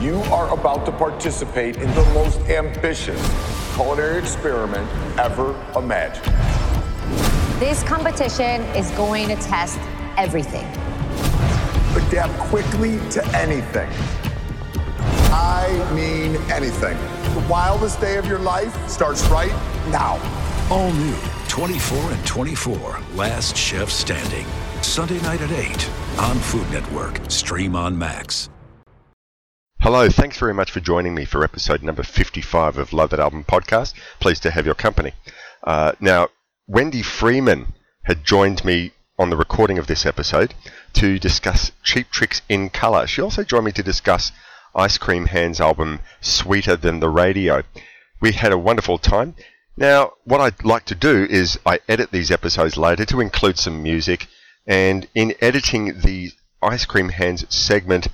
You are about to participate in the most ambitious culinary experiment ever imagined. This competition is going to test everything. Adapt quickly to anything. I mean anything. The wildest day of your life starts right now. All new 24 and 24, Last Chef Standing. Sunday night at 8 on Food Network. Stream on Max. Hello, thanks very much for joining me for episode number 55 of Love That Album podcast. Pleased to have your company. Now, Wendy Freeman had joined me on the recording of this episode to discuss Cheap Tricks in Colour. She also joined me to discuss Ice Cream Hands' album Sweeter Than the Radio. We had a wonderful time. Now, what I'd like to do is I edit these episodes later to include some music, and in editing the Ice Cream Hands segment,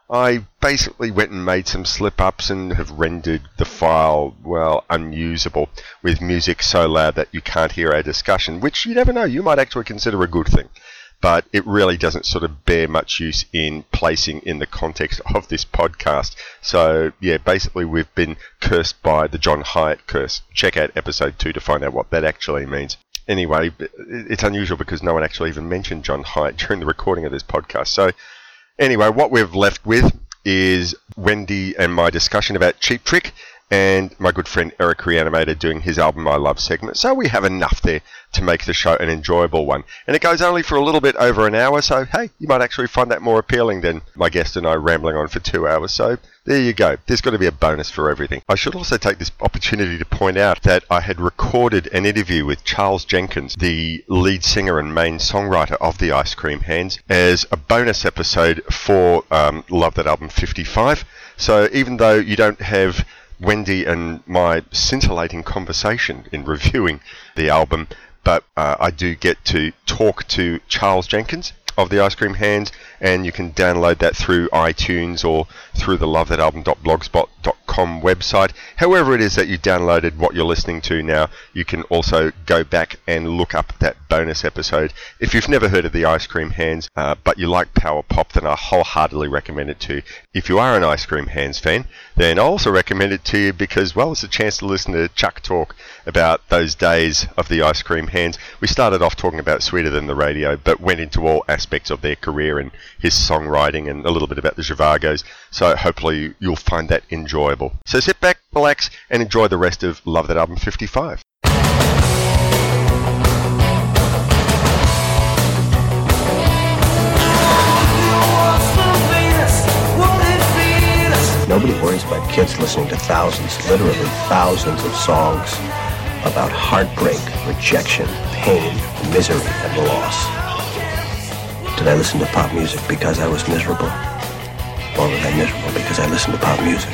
I basically went and made some slip-ups and have rendered the file, well, unusable, with music so loud that you can't hear our discussion, which you never know, you might actually consider a good thing. But it really doesn't sort of bear much use in placing in the context of this podcast. So, yeah, basically we've been cursed by the John Hyatt curse. Check out episode 2 to find out what that actually means. Anyway, it's unusual because no one actually even mentioned John Hyatt during the recording of this podcast. So, anyway, what we've left with is Wendy and my discussion about Cheap Trick and my good friend Eric Reanimator doing his album I Love segment. So we have enough there to make the show an enjoyable one. And it goes only for a little bit over an hour, so hey, you might actually find that more appealing than my guest and I rambling on for 2 hours. So there you go. There's got to be a bonus for everything. I should also take this opportunity to point out that I had recorded an interview with Charles Jenkins, the lead singer and main songwriter of the Ice Cream Hands, as a bonus episode for Love That Album 55. So even though you don't have Wendy and my scintillating conversation in reviewing the album, but I do get to talk to Charles Jenkins of the Ice Cream Hands, and you can download that through iTunes or through the lovethatalbum.blogspot.com website. However it is that you downloaded what you're listening to now, you can also go back and look up that bonus episode. If you've never heard of the Ice Cream Hands, but you like power pop, then I wholeheartedly recommend it to you. If you are an Ice Cream Hands fan, then I also recommend it to you because, well, it's a chance to listen to Chuck talk about those days of the Ice Cream Hands. We started off talking about Sweeter Than the Radio, but went into all aspects of their career and his songwriting and a little bit about the Zhivagos. So hopefully you'll find that enjoyable. So sit back, relax, and enjoy the rest of Love That Album 55. Nobody worries about kids listening to thousands, literally thousands of songs about heartbreak, rejection, pain, misery, and loss. Did I listen to pop music because I was miserable? Or was I miserable because I listened to pop music?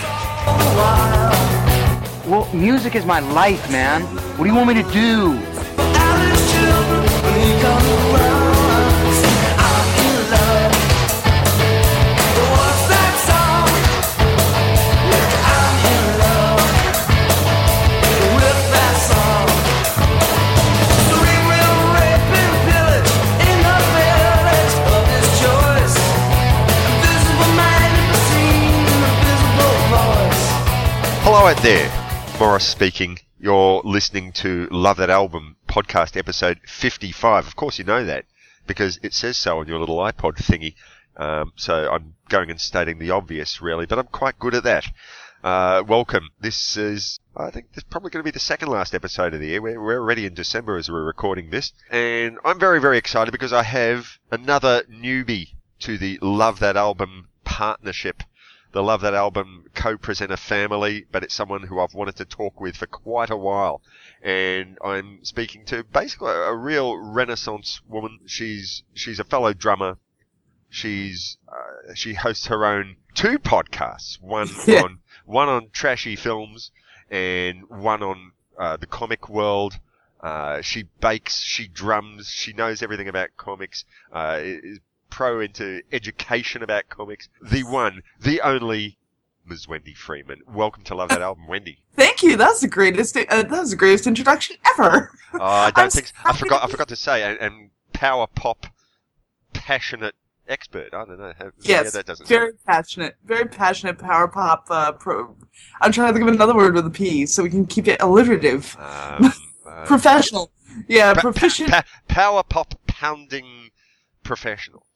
Well, music is my life, man. What do you want me to do? Hello out there, Morris speaking. You're listening to Love That Album podcast episode 55. Of course you know that because it says so on your little iPod thingy. So I'm going and stating the obvious really, but I'm quite good at that. Welcome. This is, I think this is probably going to be the second last episode of the year. We're already in December as we're recording this. And I'm very, very excited because I have another newbie to the Love That Album partnership. The Love That Album co-presenter family, but it's someone who I've wanted to talk with for quite a while. And I'm speaking to basically a real Renaissance woman. She's a fellow drummer. She hosts her own 2 podcasts. One on trashy films and one on the comic world. She bakes, she drums, she knows everything about comics. Is pro into education about comics. The one, the only, Ms. Wendy Freeman. Welcome to Love That Album, Wendy. Thank you. That was the greatest introduction ever. Oh, I forgot to say, and power pop, passionate expert. I don't know. Yes, that doesn't very passionate power pop. I'm trying to think of another word with a P, so we can keep it alliterative. Professional. Yeah, proficient. Power pop pounding professional.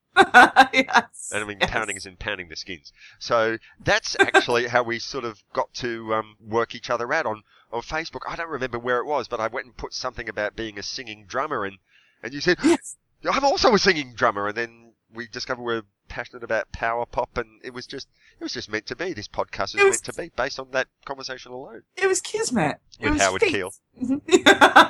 Yes. And I mean, pounding is in pounding the skins. So that's actually how we sort of got to work each other out on Facebook. I don't remember where it was, but I went and put something about being a singing drummer, and you said, yes. I'm also a singing drummer, and then we discovered we're passionate about power pop, and it was just meant to be. This podcast was meant to be based on that conversation alone. It was kismet. With Howard Keel. It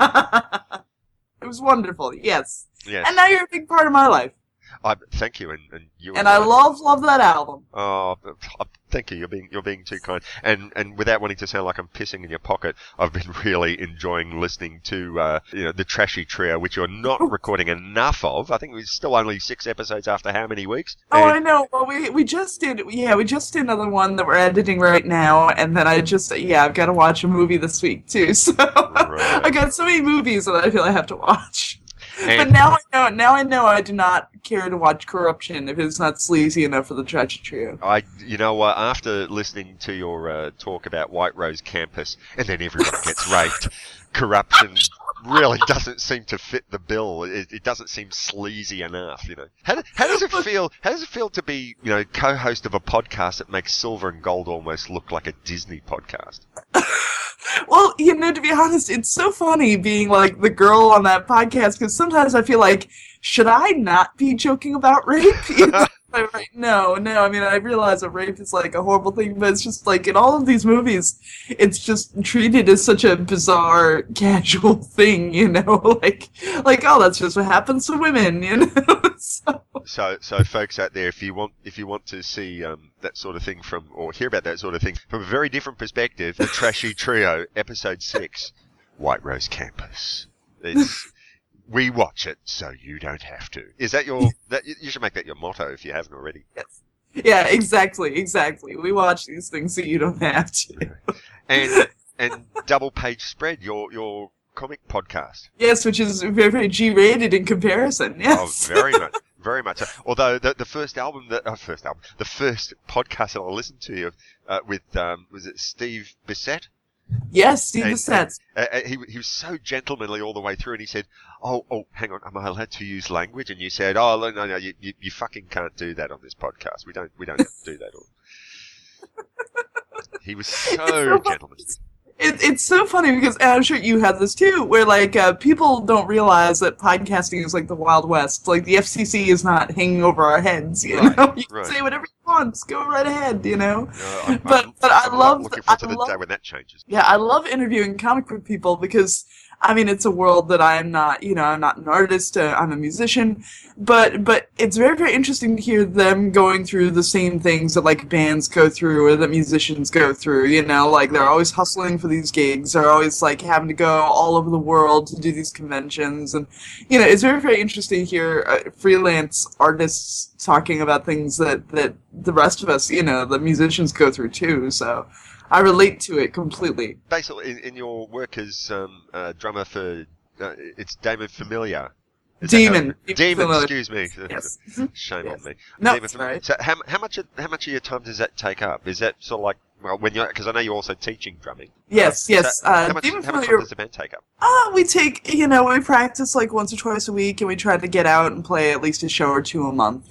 was wonderful, yes. Yes. And now you're a big part of my life. Thank you, and you. And I love that album. Oh, thank you. You're being too kind. And without wanting to sound like I'm pissing in your pocket, I've been really enjoying listening to the Trashy Trio, which you're not recording enough of. I think we're still only 6 episodes after how many weeks? Oh, I know. Well, we just did another one that we're editing right now, and then I've got to watch a movie this week too. So right. I got so many movies that I feel I have to watch. But now I know I do not care to watch Corruption if it's not sleazy enough for the Trashy Trio. After listening to your talk about White Rose Campus, and then everyone gets raped, Corruption really doesn't seem to fit the bill. It doesn't seem sleazy enough, you know. How does it feel? How does it feel to be, co-host of a podcast that makes Silver and Gold almost look like a Disney podcast? Well, to be honest, it's so funny being like the girl on that podcast, because sometimes I feel like, should I not be joking about rape? No, I mean, I realize that rape is like a horrible thing, but it's just like in all of these movies, it's just treated as such a bizarre, casual thing, like, oh, that's just what happens to women, So folks out there, if you want to see that sort of thing or hear about that sort of thing from a very different perspective, the Trashy Trio, episode 6, White Rose Campus. We watch it so you don't have to. Is that you should make that your motto if you haven't already. Yes. Yeah, exactly. We watch these things so you don't have to. And Double Page Spread, your comic podcast. Yes, which is very, very G-rated in comparison. Yes. Oh, very much. Very much. Although the first podcast that I listened to with was it Steve Bissett? Yes, Steve Bissett. He was so gentlemanly all the way through, and he said, "Oh, hang on, am I allowed to use language?" And you said, "Oh, no, you fucking can't do that on this podcast. We don't have to do that." He was so gentlemanly. It's so funny because, and I'm sure you have this too, where people don't realize that podcasting is like the Wild West. Like the FCC is not hanging over our heads, you know. You can say whatever you want, go right ahead, But I love looking forward to the day when that changes. Yeah, I love interviewing comic book people because, I mean, it's a world that I'm not, I'm not an artist, I'm a musician, but it's very, very interesting to hear them going through the same things that, bands go through or that musicians go through, they're always hustling for these gigs, they're always, having to go all over the world to do these conventions, and, it's very, very interesting to hear freelance artists talking about things that the rest of us, the musicians go through too, so I relate to it completely. Basically, in your work as drummer for, it's Damon Familiar. Demon, excuse me. Yes. Shame on me. No, that's right. So how much of your time does that take up? Is that sort of like, well, because I know you're also teaching drumming. Yes. So how much time does the band take up? We we practice once or twice a week, and we try to get out and play at least a show or two a month,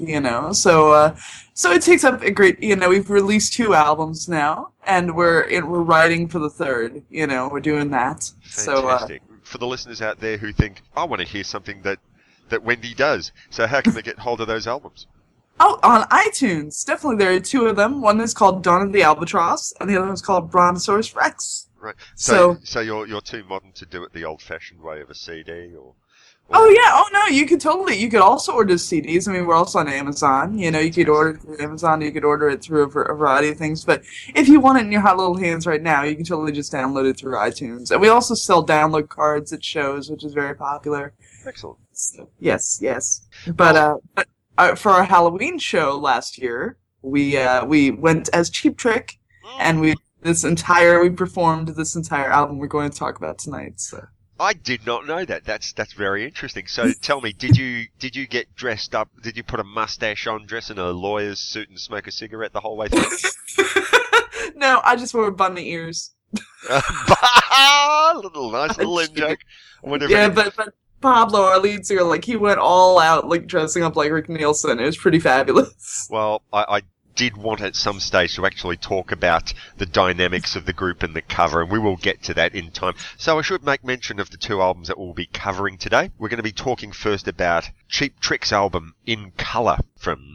So it takes up a great, we've released 2 albums now, and we're writing for the 3rd, we're doing that. Fantastic. For the listeners out there who think, I want to hear something that Wendy does, so how can they get hold of those albums? Oh, on iTunes. Definitely, there are 2 of them. One is called Dawn of the Albatross, and the other one is called Brontosaurus Rex. Right. So you're too modern to do it the old-fashioned way of a CD, or? Oh yeah. Oh no. You could also order CDs. I mean, we're also on Amazon. You could order it through Amazon. You could order it through a variety of things. But if you want it in your hot little hands right now, you can totally just download it through iTunes. And we also sell download cards at shows, which is very popular. Excellent. So, yes. But for our Halloween show last year, we went as Cheap Trick, and we performed this entire album we're going to talk about tonight. So. I did not know that. That's very interesting. So tell me, did you get dressed up? Did you put a mustache on, dress in a lawyer's suit, and smoke a cigarette the whole way through? No, I just wore bunny ears. Nice little in joke. Yeah, but Pablo, our lead singer, like, he went all out, like, dressing up like Rick Nielsen. It was pretty fabulous. Well, I did want at some stage to actually talk about the dynamics of the group and the cover, and we will get to that in time. So I should make mention of the two albums that we'll be covering today. We're going to be talking first about Cheap Trick's album In Colour from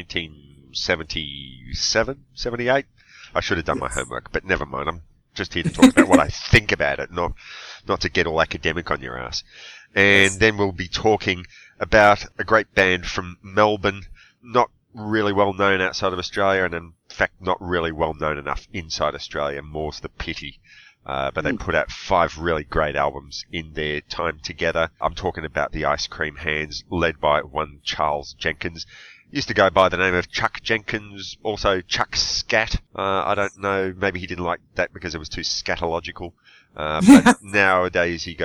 1977, 78. I should have done my homework, but never mind. I'm just here to talk about what I think about it, not to get all academic on your ass. And then we'll be talking about a great band from Melbourne, not really well known outside of Australia, and in fact not really well known enough inside Australia, more's the pity. But they put out 5 really great albums in their time together. I'm talking about the Ice Cream Hands, led by one Charles Jenkins. Used to go by the name of Chuck Jenkins, also Chuck Scat. I don't know, maybe he didn't like that because it was too scatological. But nowadays he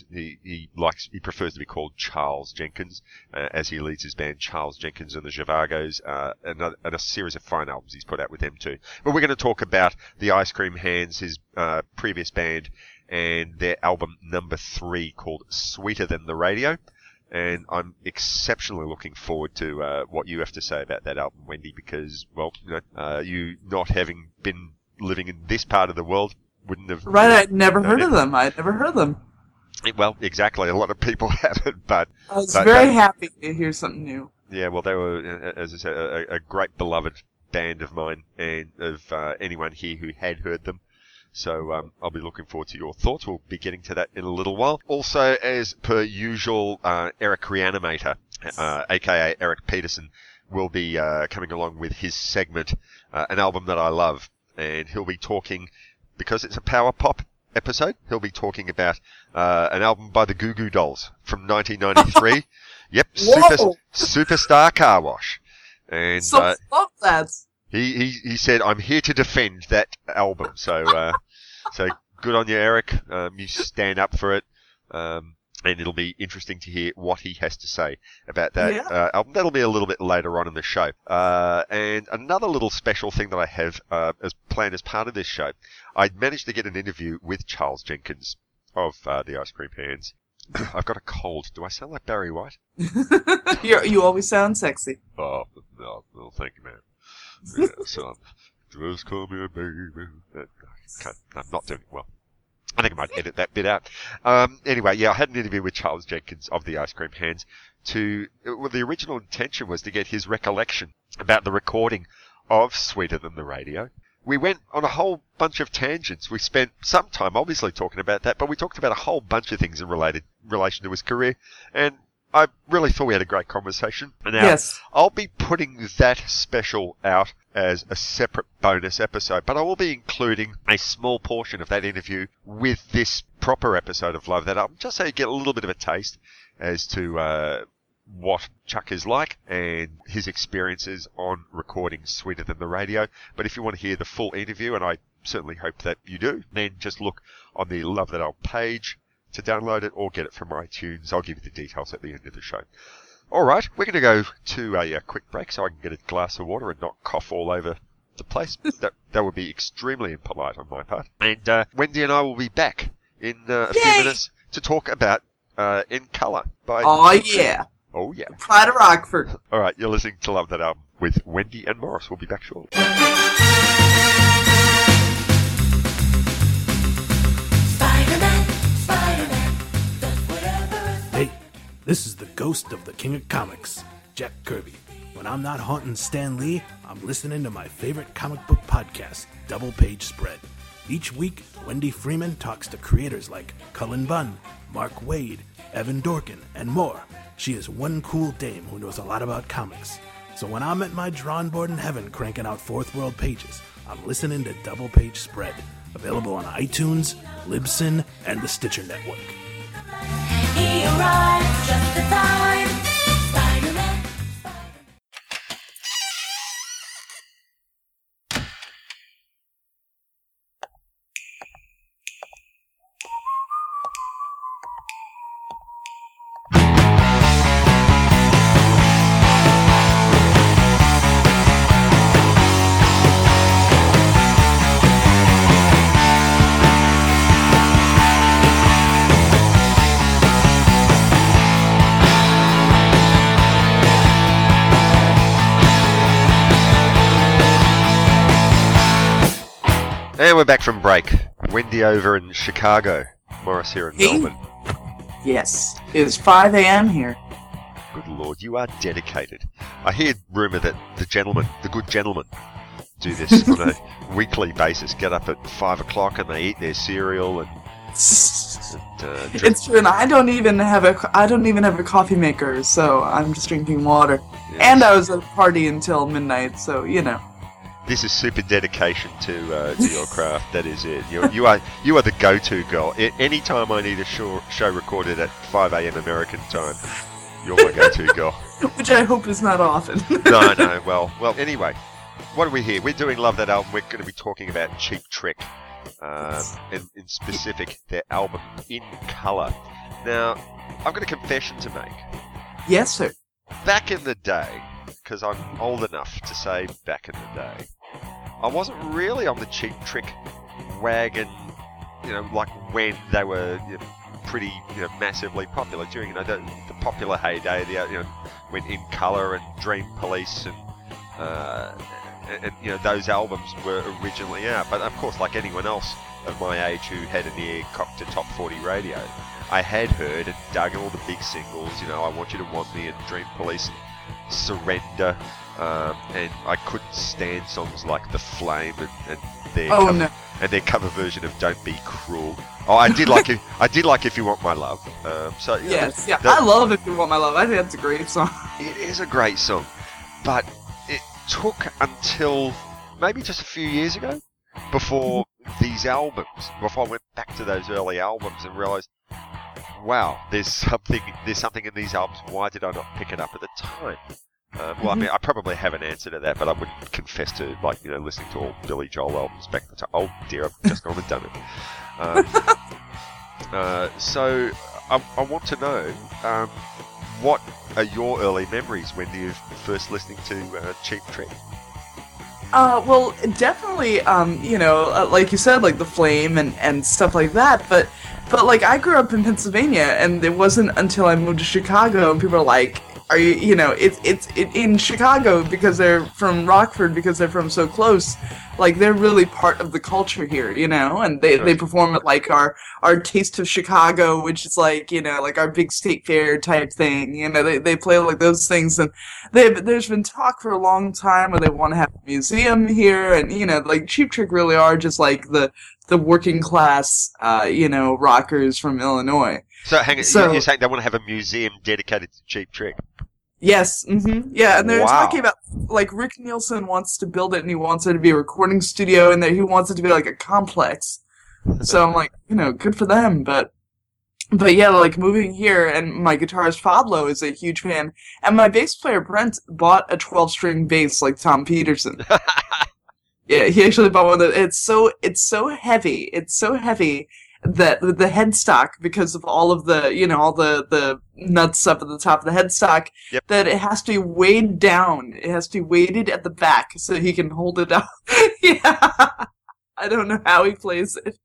prefers to be called Charles Jenkins, as he leads his band Charles Jenkins and the Zhivagos, and a series of fine albums he's put out with them too. But we're going to talk about the Ice Cream Hands, his previous band, and their album number 3 called Sweeter Than the Radio. And I'm exceptionally looking forward to what you have to say about that album, Wendy, because, well, you not having been living in this part of the world wouldn't have... Right, I'd never heard of them. Well, exactly. A lot of people haven't, but... I was very happy to hear something new. Yeah, well, they were, as I said, a great beloved band of mine and of anyone here who had heard them. So I'll be looking forward to your thoughts. We'll be getting to that in a little while. Also, as per usual, Eric Reanimator, a.k.a. Eric Peterson, will be coming along with his segment, an album that I love. And he'll be talking... Because it's a power pop episode, he'll be talking about an album by the Goo Goo Dolls from 1993. Yep, Superstar Car Wash. And love that. He said, "I'm here to defend that album." So so good on you, Eric. You stand up for it. And it'll be interesting to hear what he has to say about that album. That'll be a little bit later on in the show. And another little special thing that I have as planned as part of this show, I managed to get an interview with Charles Jenkins of the Ice Cream Hands. I've got a cold. Do I sound like Barry White? You always sound sexy. Oh, no, thank you, man. Yeah, so, just come here, baby. I'm not doing it well. I think I might edit that bit out. Anyway, yeah, I had an interview with Charles Jenkins of the Ice Cream Hands. The original intention was to get his recollection about the recording of Sweeter Than the Radio. We went on a whole bunch of tangents. We spent some time obviously talking about that, but we talked about a whole bunch of things in relation to his career, and I really thought we had a great conversation. And now, yes. I'll be putting that special out as a separate bonus episode, but I will be including a small portion of that interview with this proper episode of Love That Album, just so you get a little bit of a taste as to what Chuck is like and his experiences on recording Sweeter Than the Radio. But if you want to hear the full interview, and I certainly hope that you do, then just look on the Love That Album page to download it or get it from iTunes. I'll give you the details at the end of the show. Alright, we're going to go to a quick break so I can get a glass of water and not cough all over the place. That would be extremely impolite on my part. And Wendy and I will be back in a few minutes to talk about In Colour by... Oh yeah. Oh yeah. Pride of Rockford. Alright, you're listening to Love That Album with Wendy and Morris. We'll be back shortly. Hey, this is the ghost of the King of Comics, Jack Kirby. When I'm not haunting Stan Lee, I'm listening to my favorite comic book podcast, Double Page Spread. Each week, Wendy Freeman talks to creators like Cullen Bunn, Mark Waid, Evan Dorkin, and more. She is one cool dame who knows a lot about comics. So when I'm at my drawing board in heaven cranking out Fourth World pages, I'm listening to Double Page Spread, available on iTunes, Libsyn, and the Stitcher Network. He arrives just in time. Spider-Man. And we're back from break. Windy over in Chicago. Morris here in Hey. Melbourne. Yes, it's 5 a.m. here. Good Lord, you are dedicated. I hear rumour that the good gentlemen, do this on a weekly basis. Get up at 5 o'clock and they eat their cereal and drink. It's true, and I don't even have a coffee maker, so I'm just drinking water. Yes. And I was at a party until midnight, so you know. This is super dedication to your craft. That is it. You are the go-to girl. Any time I need a show recorded at 5 a.m. American time, you're my go-to girl. Which I hope is not often. No. Well. Anyway, what are we here? We're doing Love That Album. We're going to be talking about Cheap Trick, and in specific their album In Colour. Now, I've got a confession to make. Yes, sir. Back in the day, because I'm old enough to say back in the day, I wasn't really on the Cheap Trick wagon, like when they were pretty, massively popular during, the popular heyday, when In Colour and Dream Police and those albums were originally out. But of course, like anyone else of my age who had an ear cocked to top 40 radio, I had heard and dug all the big singles, I Want You to Want Me and Dream Police and Surrender, and I couldn't stand songs like The Flame and their cover version of Don't Be Cruel. Oh, I did like If You Want My Love. Yes, I love If You Want My Love. I think that's a great song. It is a great song, but it took until maybe just a few years ago before I went back to those early albums and realised, wow, there's something in these albums. Why did I not pick it up at the time? Well, I mean, I probably have an answer to that, but I wouldn't confess to listening to all Billy Joel albums back at the time. Oh dear, I've just gone and done it. So I want to know, what are your early memories when you were first listening to Cheap Trick? Well, definitely, like you said, like The Flame and stuff like that, but like, I grew up in Pennsylvania, and it wasn't until I moved to Chicago, and people are like, are you, it's in Chicago, because they're from Rockford, because they're from so close, like, they're really part of the culture here, and they perform at, like, our Taste of Chicago, which is like, like our big state fair type thing, they play like those things, and there's been talk for a long time where they want to have a museum here, and, like, Cheap Trick really are just like the working class, rockers from Illinois. So, hang on, you're saying they want to have a museum dedicated to Cheap Trick? Yes, yeah, and they're Wow. talking about, like, Rick Nielsen wants to build it, and he wants it to be a recording studio, and he wants it to be, like, a complex. So I'm like, good for them, but yeah, like, moving here, and my guitarist Pablo is a huge fan, and my bass player Brent bought a 12-string bass like Tom Peterson. Yeah, he actually bought one of those. It's so heavy that the headstock, because of all of the, all the nuts up at the top of the headstock, Yep. that it has to be weighed down. It has to be weighted at the back so he can hold it up. Yeah. I don't know how he plays it.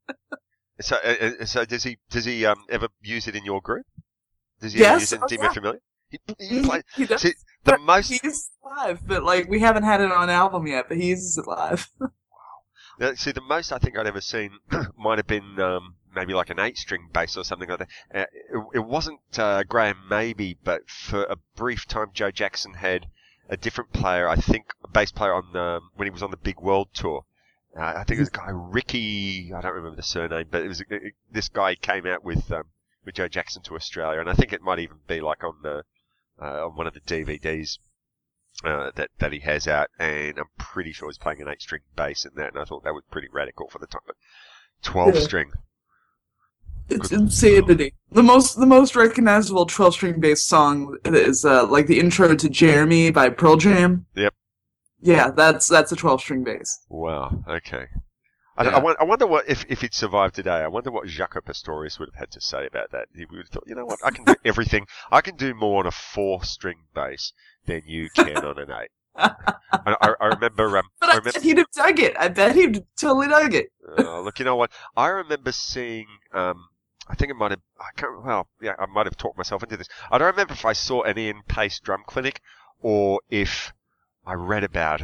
So does he ever use it in your group? Does he Yes, ever use it in Team yeah. Familiar? He He does. See, He uses it live, but, like, we haven't had it on album yet, but he uses it live. Now, see, the most I think I'd ever seen might have been maybe like an 8-string bass or something like that. It wasn't Graham Maybe, but for a brief time, Joe Jackson had a different player, I think a bass player on when he was on the Big World Tour. I think it was a guy, Ricky, I don't remember the surname, but this guy came out with Joe Jackson to Australia, and I think it might even be like on one of the DVDs that he has out, and I'm pretty sure he's playing an 8-string bass in that, and I thought that was pretty radical for the time. But 12-string. It's insanity. The most recognizable 12-string bass song is like the intro to Jeremy by Pearl Jam. Yep. Yeah, that's a 12-string bass. Wow. Okay. Yeah. I wonder what if he'd survived today. I wonder what Jaco Pastorius would have had to say about that. He would have thought, you know what, I can do everything. I can do more on a 4-string bass than you can on an 8. I remember. But I bet he'd have dug it. I bet he'd totally dug it. Look, you know what? I remember seeing. I think it might have. I might have talked myself into this. I don't remember if I saw an Ian Pace drum clinic or if I read about it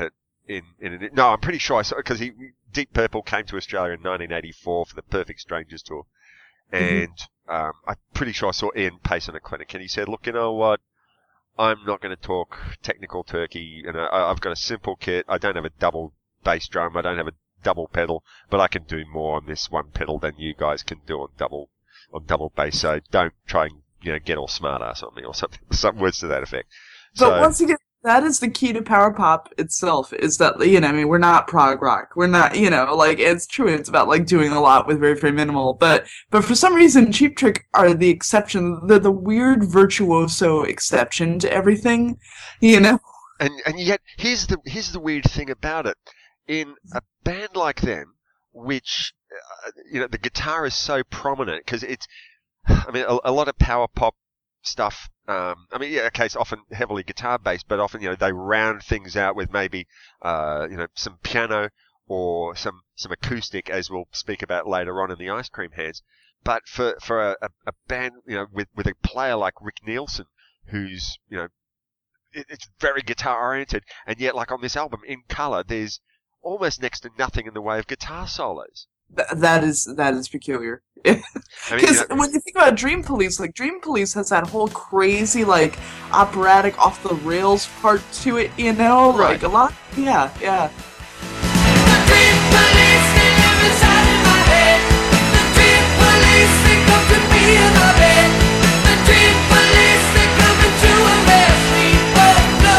No, I'm pretty sure I saw, because Deep Purple came to Australia in 1984 for the Perfect Strangers tour, and I'm pretty sure I saw Ian Pace on a clinic, and he said, "Look, you know what? I'm not going to talk technical turkey. I've got a simple kit. I don't have a double bass drum. I don't have a double pedal, but I can do more on this one pedal than you guys can do on double bass. So don't try and get all smart ass on me," or some words to that effect. But once again, that is the key to power pop itself, is that, we're not prog rock. We're not, it's true, it's about, doing a lot with very, very minimal. But for some reason, Cheap Trick are the exception. They're the weird virtuoso exception to everything, And yet, here's the weird thing about it. In a band like them, which, the guitar is so prominent, because a lot of power pop stuff, it's often heavily guitar based, but often, they round things out with maybe, some piano or some acoustic, as we'll speak about later on in the Ice Cream Hands. But for a band, with a player like Rick Nielsen, who's, it's very guitar oriented, and yet, like on this album, In Colour, there's almost next to nothing in the way of guitar solos. That is peculiar. Because when you think about Dream Police, Dream Police has that whole crazy, operatic, off the rails part to it, Right. a lot. Yeah. The Dream Police, they live inside in my head. The Dream Police, they come to me in my bed. The Dream Police, they coming to arrest me. Oh no!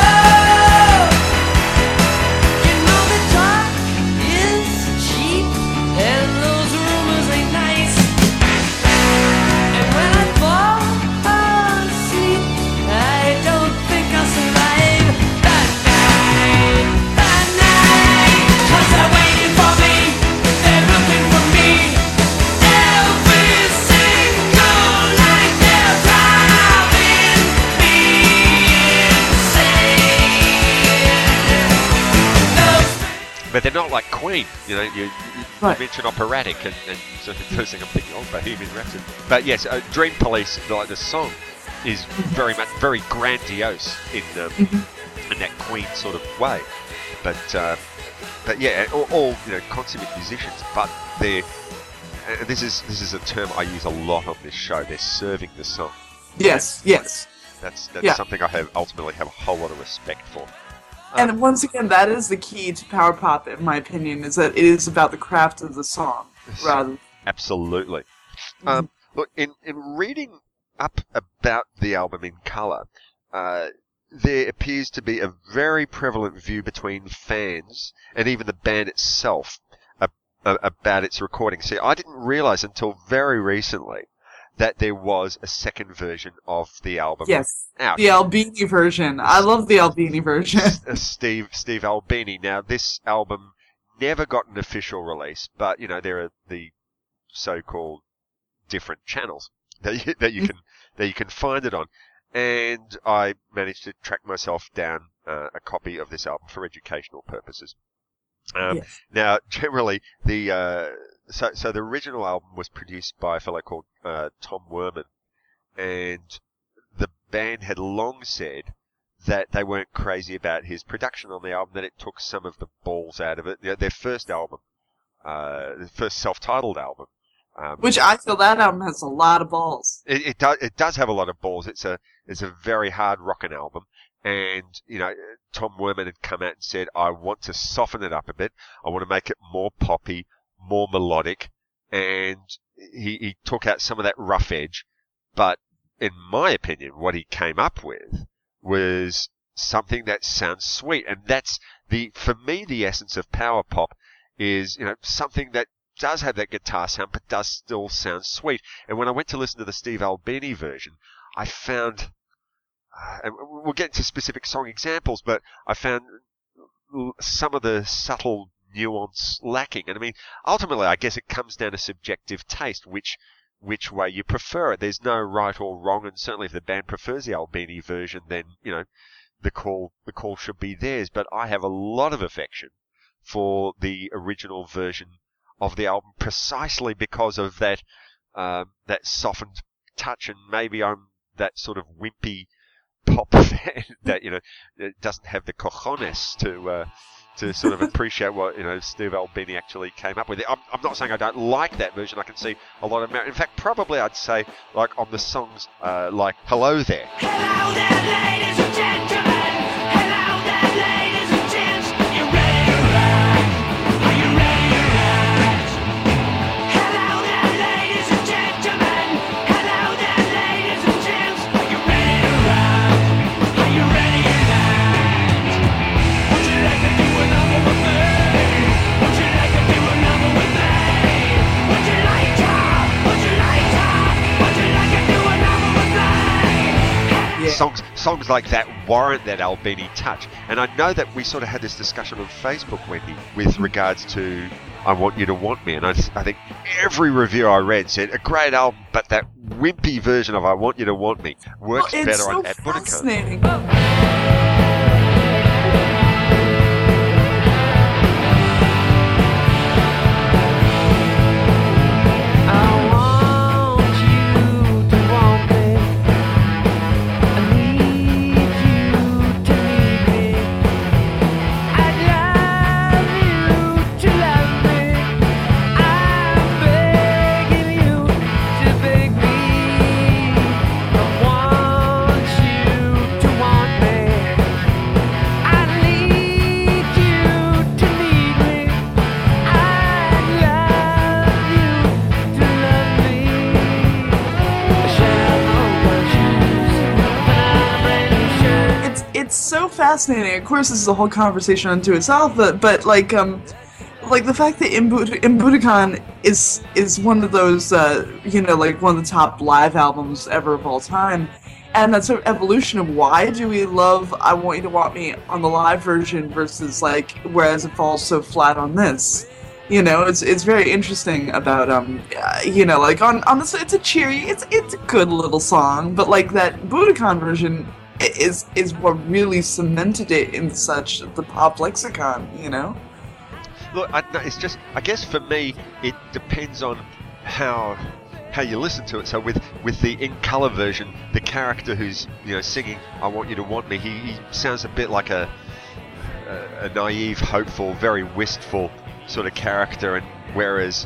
The talk is cheap, and those rumors ain't nice. And when I fall asleep, I don't think I'll survive that night. 'Cause they're waiting for me, they're looking for me. Every single night they're driving me insane. But they're not like Queen, you Right. mention operatic, and so the first thing I'm thinking, Bohemian Rhapsody. But yes, Dream Police, the song, is very grandiose in that Queen sort of way. But yeah, all consummate musicians, but they're, and this is a term I use a lot on this show. They're serving the song. Yes. That's Yeah. something I ultimately have a whole lot of respect for. And once again, that is the key to power pop, in my opinion, is that it is about the craft of the song, rather. Absolutely. Look, in reading up about the album In Colour, there appears to be a very prevalent view between fans and even the band itself about its recording. See, I didn't realise until very recently that there was a second version of the album. Yes, out. the Albini version. I love the Albini version. Steve Albini. Now, this album never got an official release, but there are the so-called different channels that you can find it on, and I managed to track myself down a copy of this album for educational purposes. Yes. Now, generally, so the original album was produced by a fellow called Tom Werman, and the band had long said that they weren't crazy about his production on the album, that it took some of the balls out of it. Their first album, the first self-titled album, which I feel that album has a lot of balls. It does have a lot of balls. It's a very hard rockin' album, and Tom Werman had come out and said, I want to soften it up a bit. I want to make it more poppy, more melodic, and he took out some of that rough edge. But in my opinion, what he came up with was something that sounds sweet, and that's for me the essence of power pop is something that does have that guitar sound but does still sound sweet. And when I went to listen to the Steve Albini version, I found, and we'll get into specific song examples, but I found some of the subtle nuance lacking. And ultimately, I guess it comes down to subjective taste, which way you prefer it. There's no right or wrong, and certainly if the band prefers the Albini version, then the call should be theirs. But I have a lot of affection for the original version of the album, precisely because of that softened touch, and maybe I'm that sort of wimpy pop fan that it doesn't have the cojones to sort of appreciate what Steve Albini actually came up with. I'm not saying I don't like that version. I can see a lot of merit. In fact, probably I'd say like on the songs like Hello There. Hello there, ladies and gentlemen. Hello there, ladies and gents. You ready to ride? Are you ready to ride? Hello there, ladies and gentlemen. Hello there, ladies and gents. Are you ready to ride? Are you ready to ride? Would you like to do another with me? Would you like to do another with me? Would you like to? Would you like to? Would you like to do another with me? Songs like that warrant that Albini touch. And I know that we sort of had this discussion on Facebook, Wendy, with regards to I Want You to Want Me. And I think every review I read said, a great album, but that wimpy version of I Want You to Want Me works better at Budokan. Fascinating. It's so fascinating. Of course, this is a whole conversation unto itself, but like the fact that in Budokan is one of those like one of the top live albums ever of all time, and that sort of evolution of why do we love I Want You to Want Me on the live version versus whereas it falls so flat on this. It's very interesting about on this, it's a cheery, it's a good little song, but like that Budokan version is what really cemented it in such the pop lexicon, Look, it's just, I guess for me, it depends on how you listen to it. So with the in color version, the character who's singing "I Want You to Want Me," he sounds a bit like a naive, hopeful, very wistful sort of character, and whereas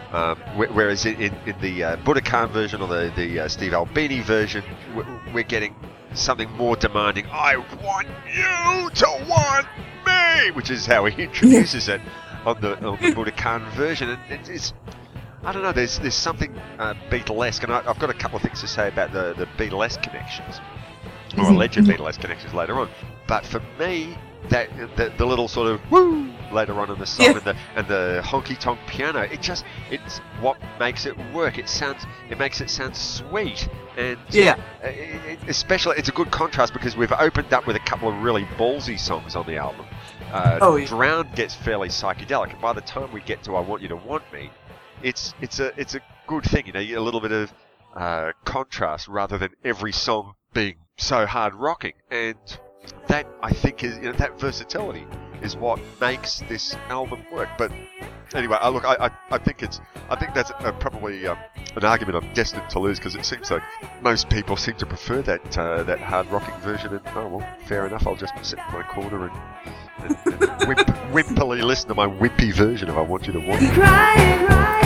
in the Budokan version or the Steve Albini version, we're getting something more demanding. I want you to want me, which is how he introduces it on the Budokan version, and it's I don't know. There's something Beatlesque, and I've got a couple of things to say about the Beatlesque connections, or alleged Beatlesque connections later on. But for me, that the little sort of woo later on in the song, and the honky tonk piano, it's what makes it work. It makes it sound sweet, and especially it's a good contrast because we've opened up with a couple of really ballsy songs on the album. Drowned gets fairly psychedelic, and by the time we get to I Want You to Want Me, it's a good thing, a little bit of contrast rather than every song being so hard rocking, and that I think is that versatility is what makes this album work. But anyway, I think that's probably an argument I'm destined to lose, because it seems like most people seem to prefer that hard rocking version. And well, fair enough. I'll just sit in my corner and wimpily listen to my wimpy version of I Want You to Want Me.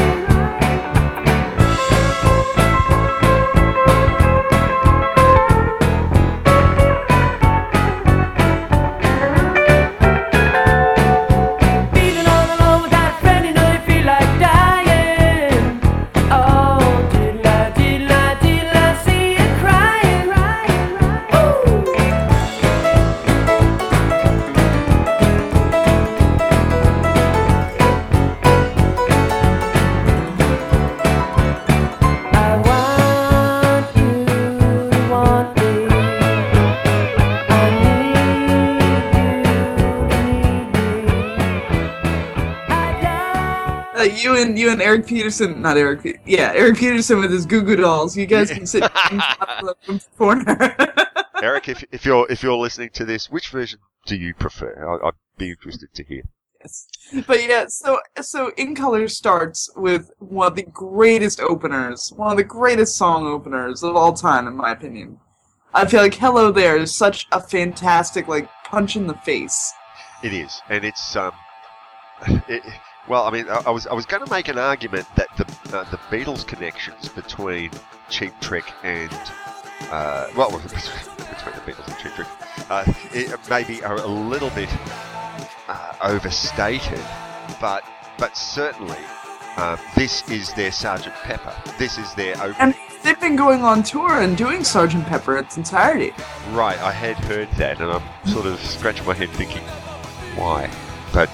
You and Eric Peterson, not Eric, Eric Peterson with his Goo Goo Dolls. You guys can sit in the corner. Eric, if you're listening to this, which version do you prefer? I'd be interested to hear. Yes, but so In Color starts with one of the greatest openers, one of the greatest song openers of all time, in my opinion. I feel like Hello There is such a fantastic punch in the face. It is, and it's well, I mean, I was going to make an argument that the Beatles connections between Cheap Trick and between the Beatles and Cheap Trick, it maybe are a little bit overstated, but certainly this is their Sgt. Pepper. This is their opening. And they've been going on tour and doing Sgt. Pepper in its entirety. Right, I had heard that, and I'm sort of scratching my head thinking, why? But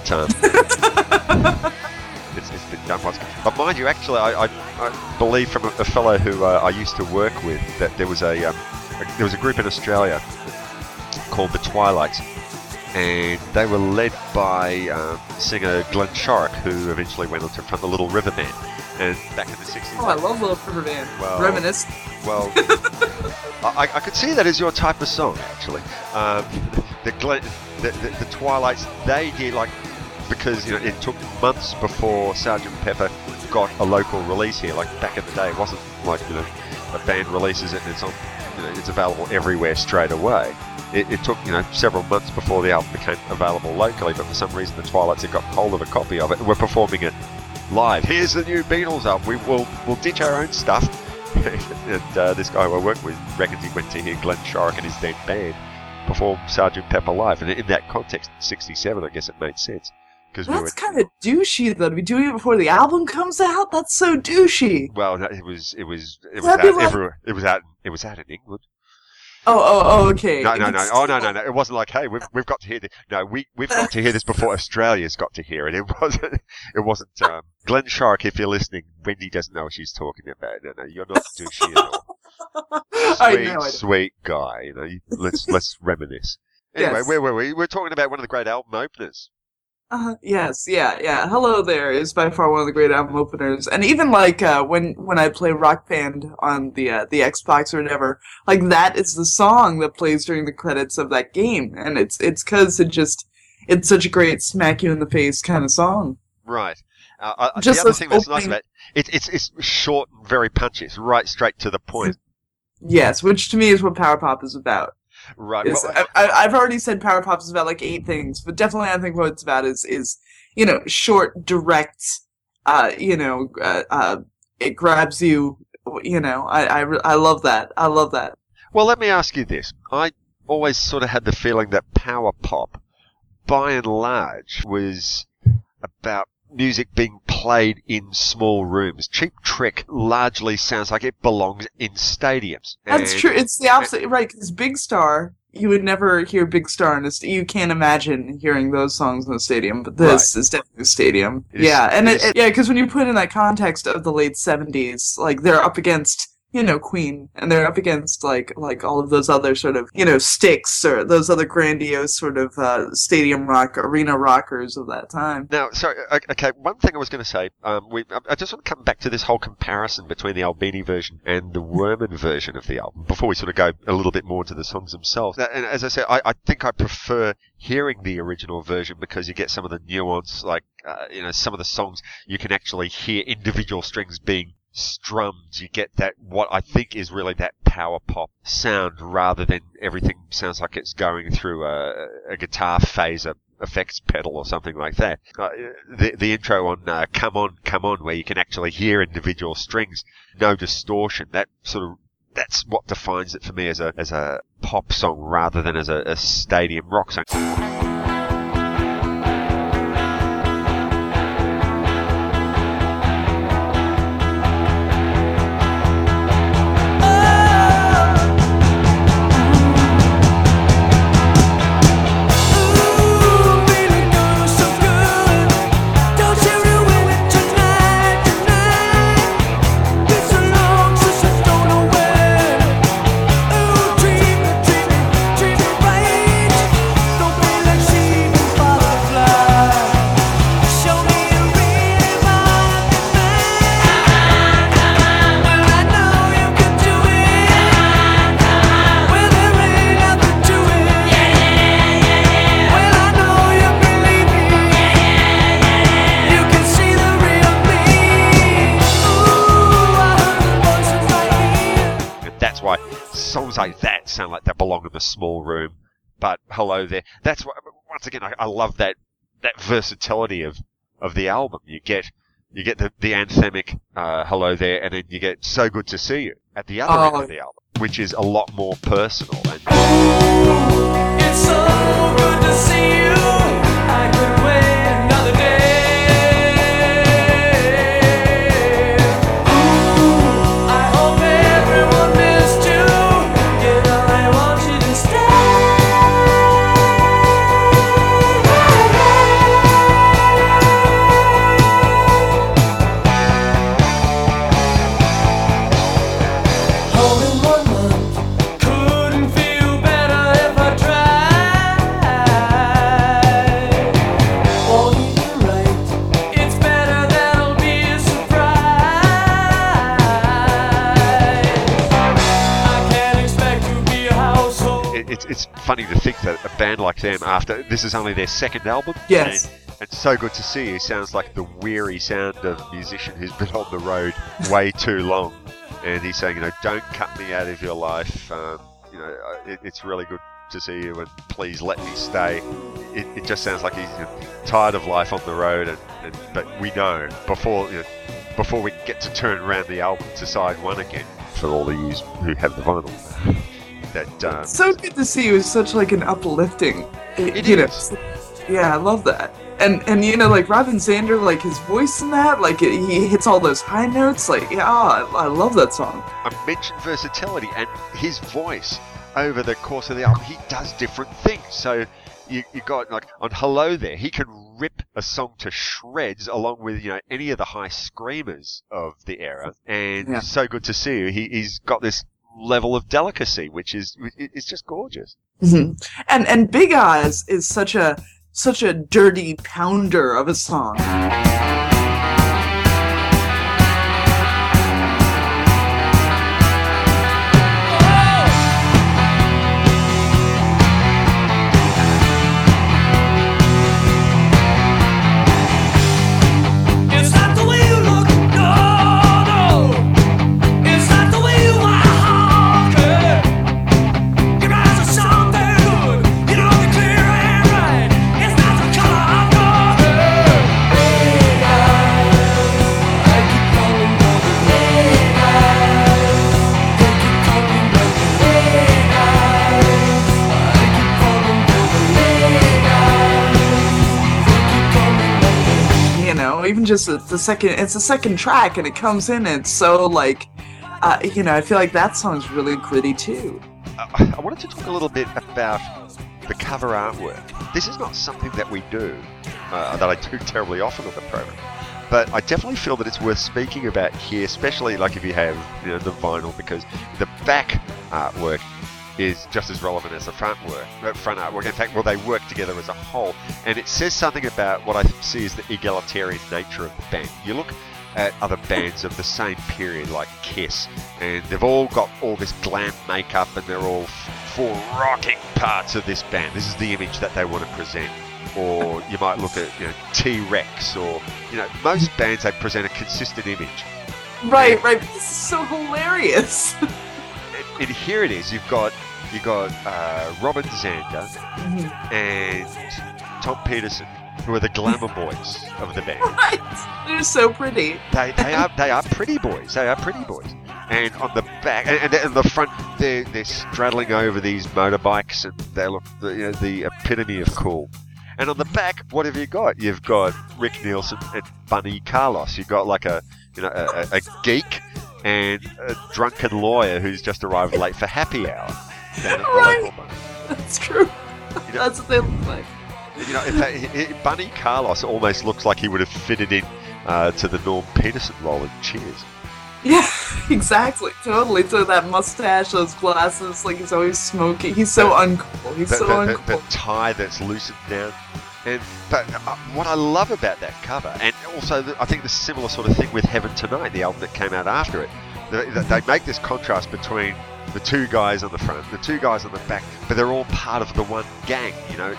it's been done once. But mind you, actually, I believe from a fellow who I used to work with that there was a group in Australia called the Twilights, and they were led by singer Glenn Shorrock, who eventually went on to front the Little River Band. And back in the 60s. Oh, I love Little River Band. Well, Reminisce. Well, I could see that as your type of song, actually. The Twilights, they did because it took months before Sgt. Pepper got a local release here. Like back in the day, it wasn't like a band releases it and it's on, it's available everywhere straight away. It took several months before the album became available locally, but for some reason the Twilights had got hold of a copy of it and were performing it live. Here's the new Beatles album. We'll ditch our own stuff. And this guy who I work with reckons he went to hear Glenn Shorrock and his then band perform Sgt. Pepper live, and in that context, '67, I guess it made sense. That's kind of douchey, though, to be doing it before the album comes out. That's so douchey. Well, no, it was out everywhere. It was out in England. Oh, okay. No. Oh, no. It wasn't like, hey, we've got to hear this. No, we've got to hear this before Australia's got to hear it. It wasn't. Glenn Shorrock, if you're listening, Wendy doesn't know what she's talking about. No, you're not douchey at all. Sweet guy. Let's reminisce. Anyway, Yes. Where were we? We're talking about one of the great album openers. Yes, yeah. Hello There is by far one of the great album openers, and even when I play Rock Band on the Xbox or whatever, that is the song that plays during the credits of that game, and it's because it's such a great smack you in the face kind of song. Right. Just the other thing that's nice opening- about it's short and very punchy. It's right straight to the point. Yes, which to me is what Power Pop is about. Right. I've already said Power Pop is about 8 things, but definitely I think what it's about is short, direct. It grabs you. I love that. I love that. Well, let me ask you this. I always sort of had the feeling that Power Pop, by and large, was about music being played in small rooms. Cheap Trick largely sounds like it belongs in stadiums. That's true. It's the opposite, right? Because Big Star, you would never hear Big Star in a you can't imagine hearing those songs in a stadium, but this is definitely a stadium. Because when you put in that context of the late 70s, they're up against Queen, and they're up against all of those other sort of Styx or those other grandiose sort of stadium rock, arena rockers of that time. Now, sorry, okay, one thing I was going to say, I just want to come back to this whole comparison between the Albini version and the Werman version of the album before we sort of go a little bit more into the songs themselves. Now, and as I said, I think I prefer hearing the original version because you get some of the nuance, some of the songs you can actually hear individual strings being strummed. You get that, what I think is really that power pop sound, rather than everything sounds like it's going through a guitar phaser effects pedal or something like that. The intro on Come On, Come On, where you can actually hear individual strings, no distortion, that's what defines it for me as a pop song rather than as a stadium rock song. Songs like that sound like they belong in a small room, but Hello There. That's what, once again, I love that versatility of the album. You get the anthemic Hello There, and then you get So Good to See You at the other end of the album, which is a lot more personal. And It's so good to see you. I could wait another day. Ooh, I hope everyone missed you. Yet I want you to Hole in 1 month. Couldn't feel better if I tried. Oh, you're right. It's better, that'll be a surprise. I can't expect to be a household. it's funny to think that a band like them, after this is only their second album, Yes. and So Good to See You sounds like the weary sound of a musician who's been on the road way too long. And he's saying, don't cut me out of your life. It's really good to see you, and please let me stay. It just sounds like he's tired of life on the road, but we know before we get to turn around the album to side one again, for all of you who have the vinyl, that So Good to See You is such like an uplifting. It you know, is. Yeah, I love that. And like Robin Zander, like his voice in that, like he hits all those high notes. Like, yeah, I love that song. I mentioned versatility, and his voice over the course of the album, he does different things. So you got like on Hello There, he can rip a song to shreds along with any of the high screamers of the era, and So Good to See You, he's got this level of delicacy, which is it's just gorgeous. Mm-hmm. And Big Eyes is such a dirty pounder of a song. It's not the way you look, no. It's not the way you walk. Your eyes are so very good. You know they're clear and right. It's not the color of your hair. Big eyes, I keep calling brother. Big eyes, they keep calling brother. Big eyes, I keep calling brother. Big eyes, they keep calling brother. Even just it's the second track, and it comes in, and it's so like, I feel like that song's really gritty too. I wanted to talk a little bit about the cover artwork. This is not something that we do, that I do terribly often on the program, but I definitely feel that it's worth speaking about here, especially like if you have the vinyl, because the back artwork is just as relevant as the front artwork. In fact, they work together as a whole, and it says something about what I see as the egalitarian nature of the band. You look at other bands of the same period, like Kiss, and they've all got all this glam makeup, and they're all four rocking parts of this band. This is the image that they want to present. Or you might look at T-Rex, or most bands, they present a consistent image. Right. This is so hilarious. And here it is. You've got Robin Zander and Tom Peterson, who are the glamour boys of the band. Right. They're so pretty. They are pretty boys. They are pretty boys. And on the back and in the front, they're straddling over these motorbikes, and they look the epitome of cool. And on the back, what have you got? You've got Rick Nielsen and Bunny Carlos. You've got like a geek and a drunken lawyer who's just arrived late for happy hour down at the local bar. That's true. That's what they look like. In fact, Bunny Carlos almost looks like he would have fitted in to the Norm Peterson role in Cheers. Yeah, exactly. Totally. So that mustache, those glasses, like he's always smoking. He's so uncool. He's so uncool. The tie that's loosened down. But what I love about that cover, and also I think the similar sort of thing with Heaven Tonight, the album that came out after it, they make this contrast between the two guys on the front, the two guys on the back, but they're all part of the one gang.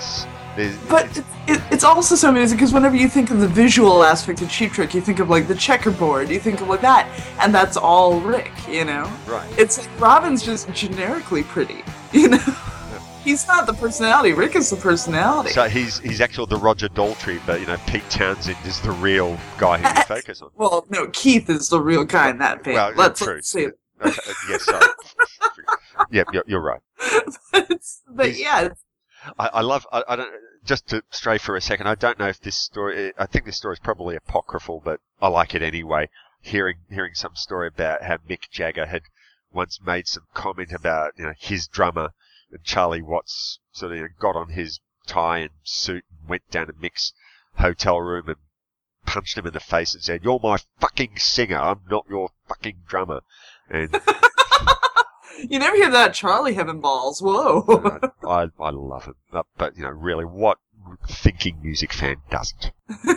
It's also so amazing because whenever you think of the visual aspect of Cheap Trick, you think of like the checkerboard, you think of like that, and that's all Rick, Right. It's like Robin's just generically pretty, He's not the personality. Rick is the personality. So he's actually the Roger Daltrey, but Pete Townsend is the real guy who you focus on. Well, no, Keith is the real guy in that band. Well, let's true. say it. Okay, yes, sorry. Yeah, you're right. but yeah, I love. I don't. Just to stray for a second, I don't know if this story. I think this story is probably apocryphal, but I like it anyway. Hearing some story about how Mick Jagger had once made some comment about his drummer, and Charlie Watts sort of got on his tie and suit and went down to Mick's hotel room and punched him in the face and said, "You're my fucking singer. I'm not your fucking drummer." And you never hear that Charlie having balls. Whoa. I love him, but really, what thinking music fan doesn't?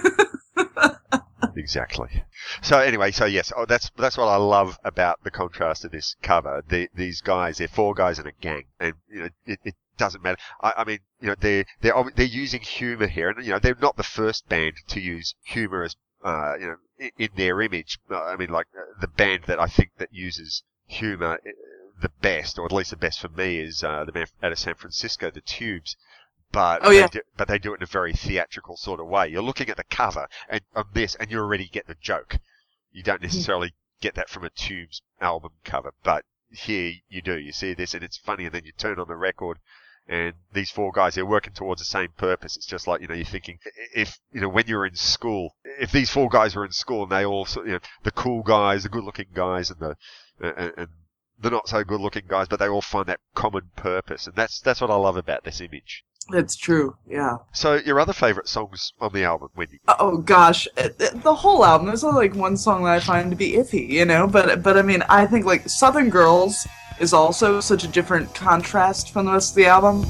Exactly. So anyway, yes, that's what I love about the contrast of this cover. These guys, they're four guys in a gang, and it doesn't matter. I mean, they're using humour here, and they're not the first band to use humour as in their image. I mean, like the band that I think that uses humour the best, or at least the best for me, is the band out of San Francisco, the Tubes. But they do it in a very theatrical sort of way. You're looking at the cover of this, and you already get the joke. You don't necessarily get that from a Tubes album cover, but here you do. You see this, and it's funny, and then you turn on the record, and these four guys, they're working towards the same purpose. It's just like, you're thinking, if, when you're in school, if these four guys were in school, and they all, the cool guys, the good-looking guys, and the not so good-looking guys, but they all find that common purpose, and that's what I love about this image. It's true, yeah. So, your other favourite songs on the album, Wendy? Oh gosh, the whole album. There's only like one song that I find to be iffy, But I mean, I think like Southern Girls is also such a different contrast from the rest of the album.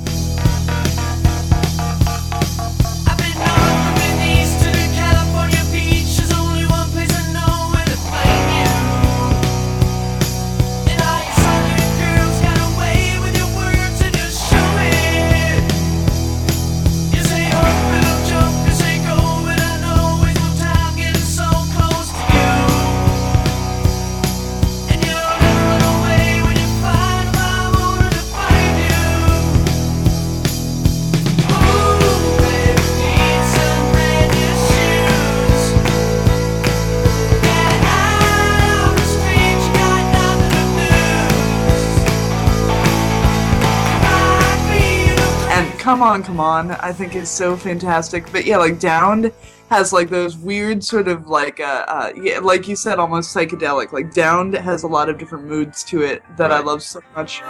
Come on, I think it's so fantastic. But yeah, like Downed has like those weird sort of like like you said, almost psychedelic. Like Downed has a lot of different moods to it that I love so much.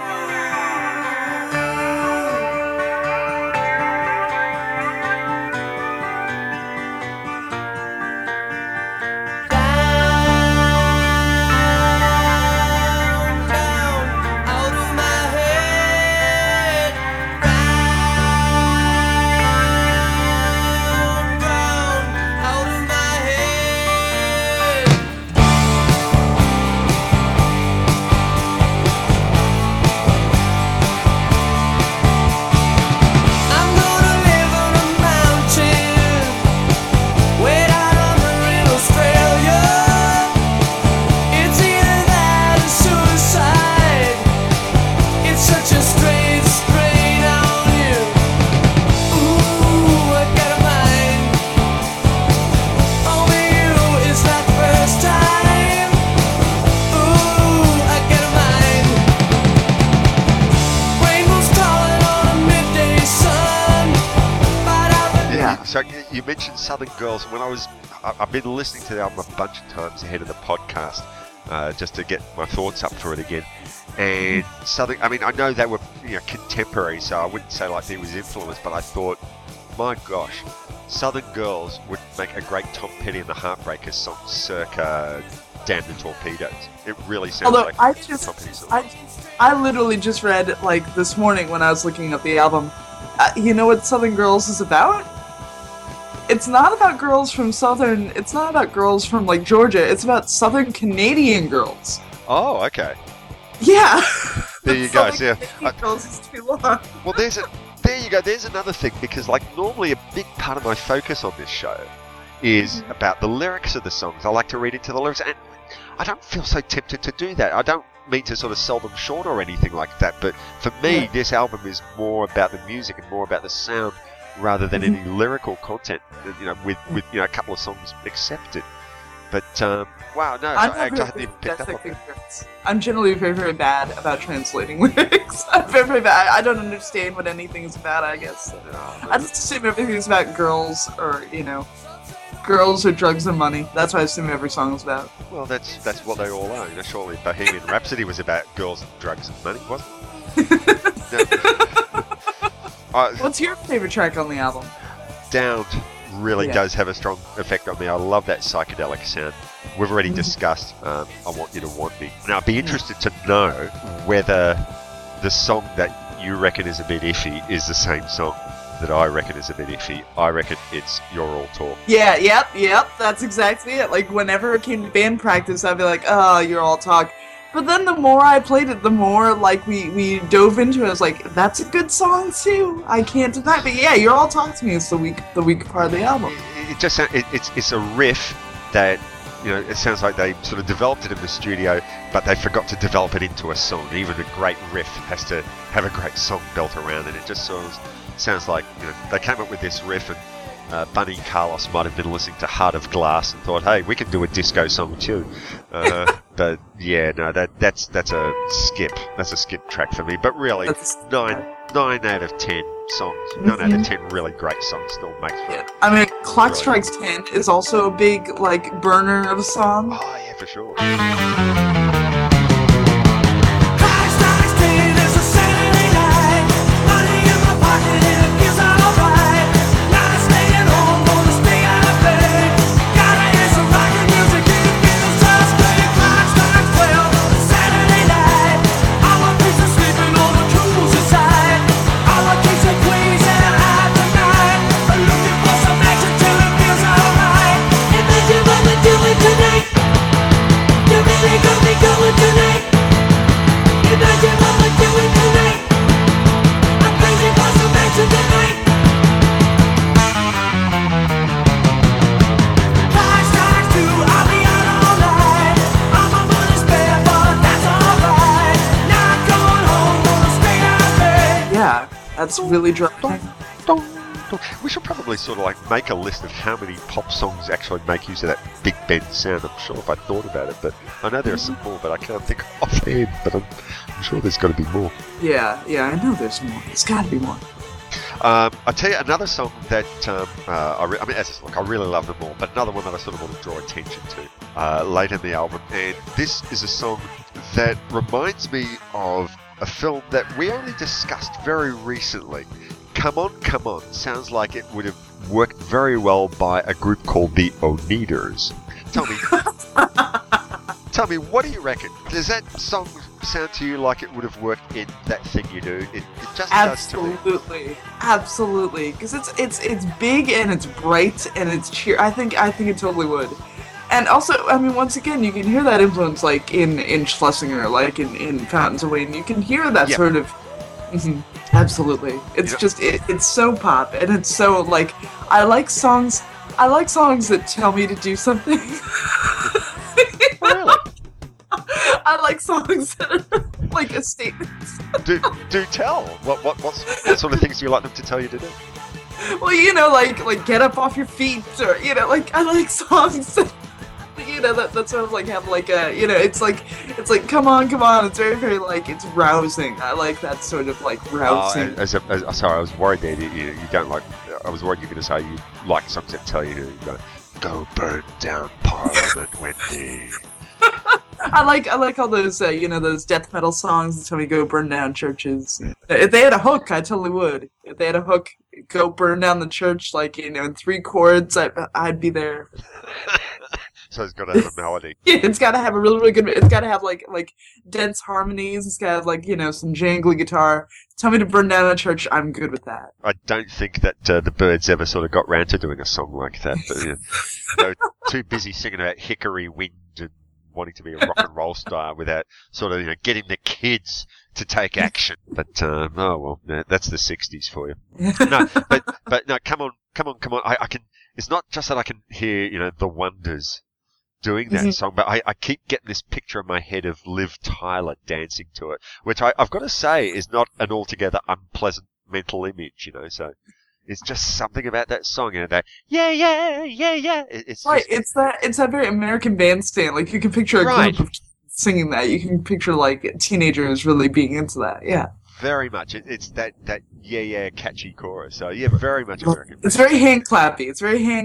So you mentioned Southern Girls. I've been listening to the album a bunch of times ahead of the podcast, just to get my thoughts up for it again. And Southern, I mean, I know they were contemporary, so I wouldn't say like he was influenced, but I thought, my gosh, Southern Girls would make a great Tom Petty and the Heartbreakers song, circa Damn the Torpedoes. It really sounds like Tom Petty song. I literally just read like this morning when I was looking up the album. You know what Southern Girls is about? It's not about girls from Southern. It's not about girls from like Georgia. It's about Southern Canadian girls. Oh, okay. Yeah. There you go. So, yeah. Girls is too long. Well, there you go. There's another thing, because like normally a big part of my focus on this show is about the lyrics of the songs. I like to read into the lyrics, and I don't feel so tempted to do that. I don't don't mean to sort of sell them short or anything like that, but for me, this album is more about the music and more about the sound rather than any lyrical content. With a couple of songs accepted. But wow, no, I hadn't even picked up on that. I'm generally very, very bad about translating lyrics. I'm very, very bad. I don't understand what anything is about, I guess. I just assume everything is about girls or, girls or drugs and money. That's what I assume every song is about. Well, that's what they all are. Surely Bohemian Rhapsody was about girls and drugs and money, wasn't it? What's your favorite track on the album? Downed really does have a strong effect on me. I love that psychedelic sound. We've already discussed I Want You to Want Me. Now, I'd be interested to know whether the song that you reckon is a bit iffy is the same song that I reckon is a bit iffy. I reckon it's You're All Talk. Yeah, yep, that's exactly it. Like, whenever it came to band practice, I'd be like, oh, You're All Talk. But then the more I played it, the more, like, we dove into it. I was like, that's a good song, too. I can't deny it. But yeah, You're All Talk to me is the weak part of the album. It just it's a riff that, it sounds like they sort of developed it in the studio, but they forgot to develop it into a song. Even a great riff has to have a great song built around it. It just sort of sounds like, they came up with this riff and Bunny Carlos might have been listening to Heart of Glass and thought, hey, we can do a disco song too. But yeah, no, that's a skip. That's a skip track for me. But really, 9 out of 10 songs, 9 out of 10 really great songs still makes for it. I mean, Clock Strikes 10 is also a big, like, burner of a song. Oh, yeah, for sure. That's really dramatic. We should probably sort of like make a list of how many pop songs actually make use of that Big Ben sound. I'm sure if I thought about it, but I know there are some more, but I can't think offhand. But I'm sure there's got to be more. Yeah, I know there's more. There's got to be more. I'll tell you another song that I really love them all, but another one that I sort of want to draw attention to late in the album, and this is a song that reminds me of a film that we only discussed very recently. Come On, Come On sounds like it would have worked very well by a group called the Oneaters. Tell me, what do you reckon? Does that song sound to you like it would have worked in that thing you do? It just does to me. Absolutely, because it's big and it's bright and it's cheer. I think it totally would. And also, I mean, once again, you can hear that influence, like, in Schlesinger, like, in Fountains of Wayne. You can hear that sort of... absolutely. It's just, it's so pop, and it's so, like, I like songs that tell me to do something. Really? I like songs that are, like, a statement. do tell. What sort of things do you like them to tell you to do? Well, like get up off your feet, or, like, I like songs that... that sort of like have like a, it's like come on, it's very, very like, it's rousing. I like that sort of like rousing. Sorry, I was worried there you don't like, I was worried you were going to say you like songs that tell you to go burn down Parliament, Wendy. I like all those those death metal songs that tell me go burn down churches. If they had a hook, I totally would. If they had a hook, go burn down the church, like, in 3 chords, I'd be there. So it's got to have a melody. Yeah, it's got to have a really, really good... It's got to have, like dense harmonies. It's got to have, like, some jangly guitar. Tell me to burn down a church, I'm good with that. I don't think that the Byrds ever sort of got round to doing a song like that. But, they were too busy singing about Hickory Wind and wanting to be a rock and roll star without sort of, getting the kids to take action. But, oh, well, that's the 60s for you. No, but no, come on. I can... It's not just that I can hear, the wonders doing that song, but I keep getting this picture in my head of Liv Tyler dancing to it, which I've got to say is not an altogether unpleasant mental image, you know, so it's just something about that song, you know, that, yeah. It's right, just, it's that very American Bandstand, like, you can picture a group of kids singing that, you can picture, like, teenagers really being into that, yeah. Very much. It's that catchy chorus. So yeah, very much American. It's very hand clappy. It's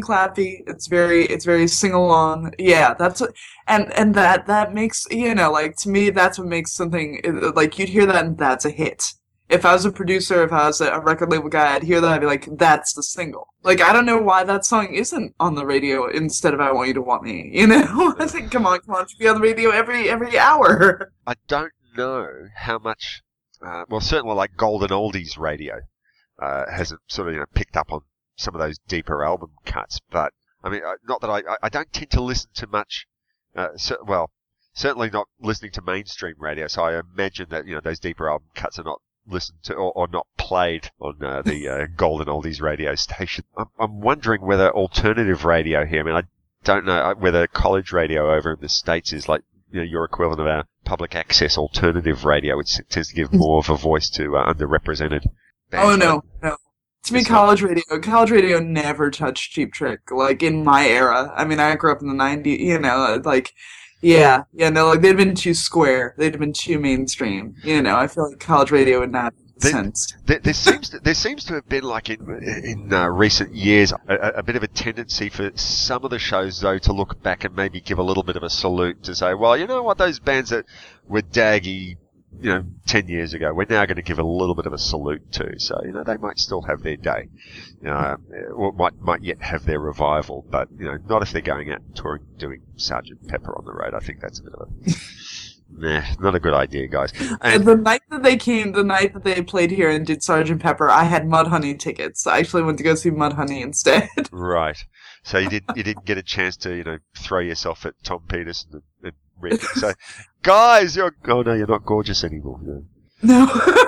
very sing along. Yeah, that's what, and that makes, you know, like, to me, that's what makes something, like, you'd hear that and that's a hit. If I was a producer, if I was a record label guy, I'd hear that, I'd be like, that's the single. Like, I don't know why that song isn't on the radio instead of I Want You to Want Me, you know? I think, come on, it should be on the radio every hour. I don't know how much. Well, certainly like Golden Oldies radio hasn't sort of, you know, picked up on some of those deeper album cuts. But I mean, not that I don't tend to listen to much. Certainly not listening to mainstream radio. So I imagine that, you know, those deeper album cuts are not listened to or not played on the Golden Oldies radio station. I'm wondering whether alternative radio here. I mean, I don't know whether college radio over in the States is like, you know, your equivalent of our public access alternative radio, which tends to give more of a voice to underrepresented bands. Oh, no. To me, college radio never touched Cheap Trick, like, in my era. I mean, I grew up in the 90s, you know, like, no, like, they'd been too square. They'd been too mainstream, you know. I feel like college radio would not make sense. There seems to have been, like, in recent years, a bit of a tendency for some of the shows, though, to look back and maybe give a little bit of a salute to say, well, you know what, those bands that were daggy, you know, 10 years ago, we're now going to give a little bit of a salute to. So, you know, they might still have their day, you know, or might yet have their revival, but, you know, not if they're going out and touring, doing Sgt. Pepper on the road. I think that's a bit of a... Nah, not a good idea, guys. And the night that they played here and did Sgt. Pepper, I had Mudhoney tickets. I actually went to go see Mudhoney instead. Right. So you didn't get a chance to, you know, throw yourself at Tom Peterson and Rick and say, guys, you're not gorgeous anymore. No.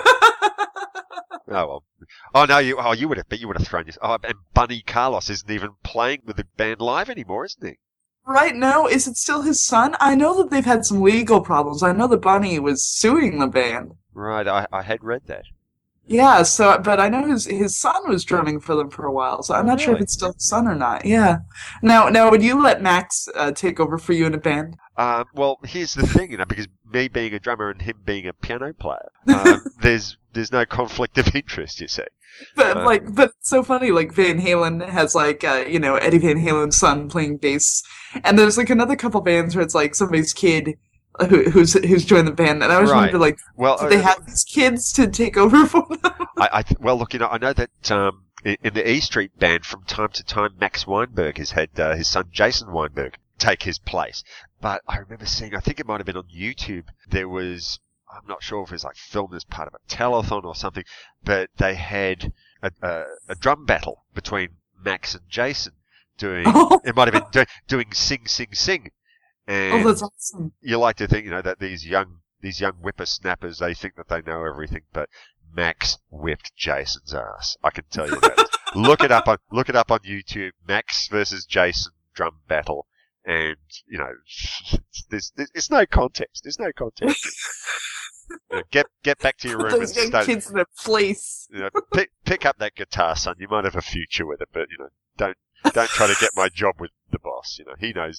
Oh well. Oh no, you would have thrown yourself. Oh, and Bunny Carlos isn't even playing with the band live anymore, isn't he? Right now, is it still his son? I know that they've had some legal problems. I know that Bunny was suing the band. Right, I had read that. Yeah, but I know his son was drumming for them for a while, so I'm not sure if it's still his son or not. Yeah. Now, would you let Max take over for you in a band? Well, here's the thing, you know, because me being a drummer and him being a piano player, there's no conflict of interest, you see. But it's so funny. Like, Van Halen has, like, you know, Eddie Van Halen's son playing bass, and there's like another couple bands where it's like somebody's kid who's joined the band, and I was wondering, like, well, do they have these kids to take over for them? Well, look, you know, I know that in the E Street Band, from time to time, Max Weinberg has had his son Jason Weinberg take his place. But I remember seeing, I think it might have been on YouTube, there was, I'm not sure if it was like filmed as part of a telethon or something, but they had a drum battle between Max and Jason doing, it might have been doing Sing, Sing, Sing. And that's awesome. You like to think, you know, that these young whippersnappers, they think that they know everything, but Max whipped Jason's ass. I can tell you that. Look it up on YouTube. Max versus Jason drum battle, and you know, it's no context. There's no context. You know, get back to your room Those and young kids in a place. You know, pick up that guitar, son. You might have a future with it, but you know, don't try to get my job with the boss. You know, he knows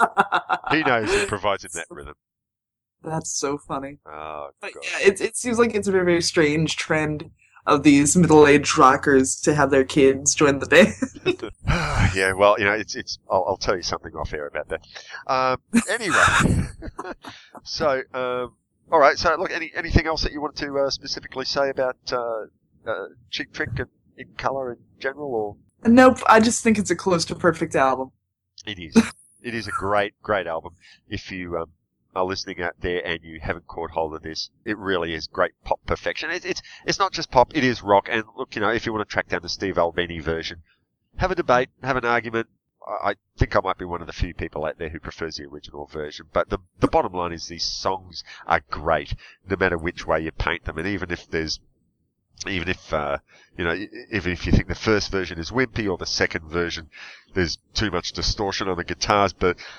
who provides him that rhythm. That's so funny. Oh, but God. Yeah, it seems like it's a very, very strange trend of these middle-aged rockers to have their kids join the band. Yeah, well, you know, it's. I'll tell you something off air about that. Anyway, so all right. So, look, anything else that you wanted to specifically say about Cheap Trick and In Colour in general, or? Nope. I just think it's a close to perfect album. It is. It is a great album. If you are listening out there and you haven't caught hold of this, it really is great pop perfection. It's not just pop, it is rock. And look, you know, if you want to track down the Steve Albini version, have a debate, have an argument. I think I might be one of the few people out there who prefers the original version. But the bottom line is these songs are great, no matter which way you paint them. And even if you think the first version is wimpy or the second version, there's too much distortion on the guitars, but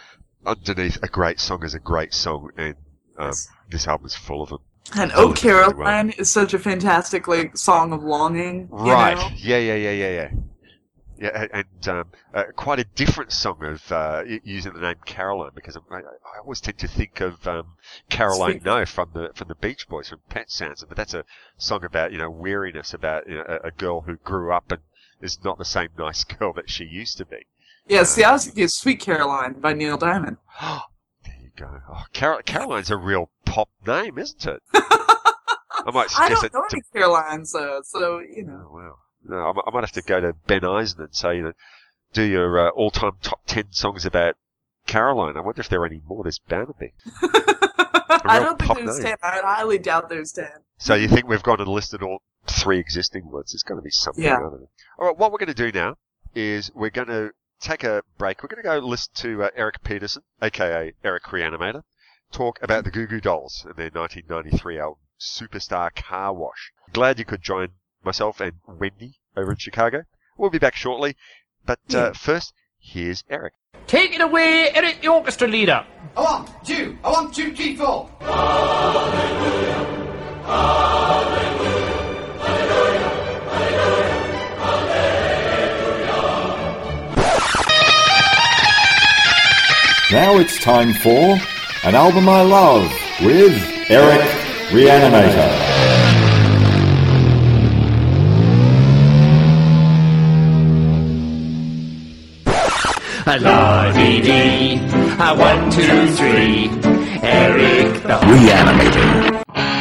underneath a great song is a great song, and this album is full of them. And "Oh Caroline" is such a fantastic song of longing. Right? You know? Yeah. Yeah, and quite a different song of using the name Caroline, because I always tend to think of Caroline No from the Beach Boys, from Pet Sounds, but that's a song about weariness, about a girl who grew up and is not the same nice girl that she used to be. Yeah, see, I was thinking "Sweet Caroline" by Neil Diamond. There you go. Oh, Caroline's a real pop name, isn't it? I might suggest I don't know any Carolines, so Oh, wow. No, I might have to go to Ben Eisen and say, do your all-time top 10 songs about Caroline. I wonder if there are any more. There's bound to be. I don't think there's 10. I highly doubt there's 10. So you think we've gone and listed all 3 existing ones? There's going to be something. Yeah. All right, what we're going to do now is we're going to take a break. We're going to go listen to Eric Peterson, a.k.a. Eric Reanimator, talk about the Goo Goo Dolls and their 1993 album, Superstar Car Wash. Glad you could join myself and Wendy over in Chicago. We'll be back shortly, but first, here's Eric. Take it away, Eric, the orchestra leader. 1, 2, 1, 2, 3, 4. Now it's time for An Album I Love with Eric Reanimator. La-dee-dee, 1, 2, 3, Eric the Reanimator.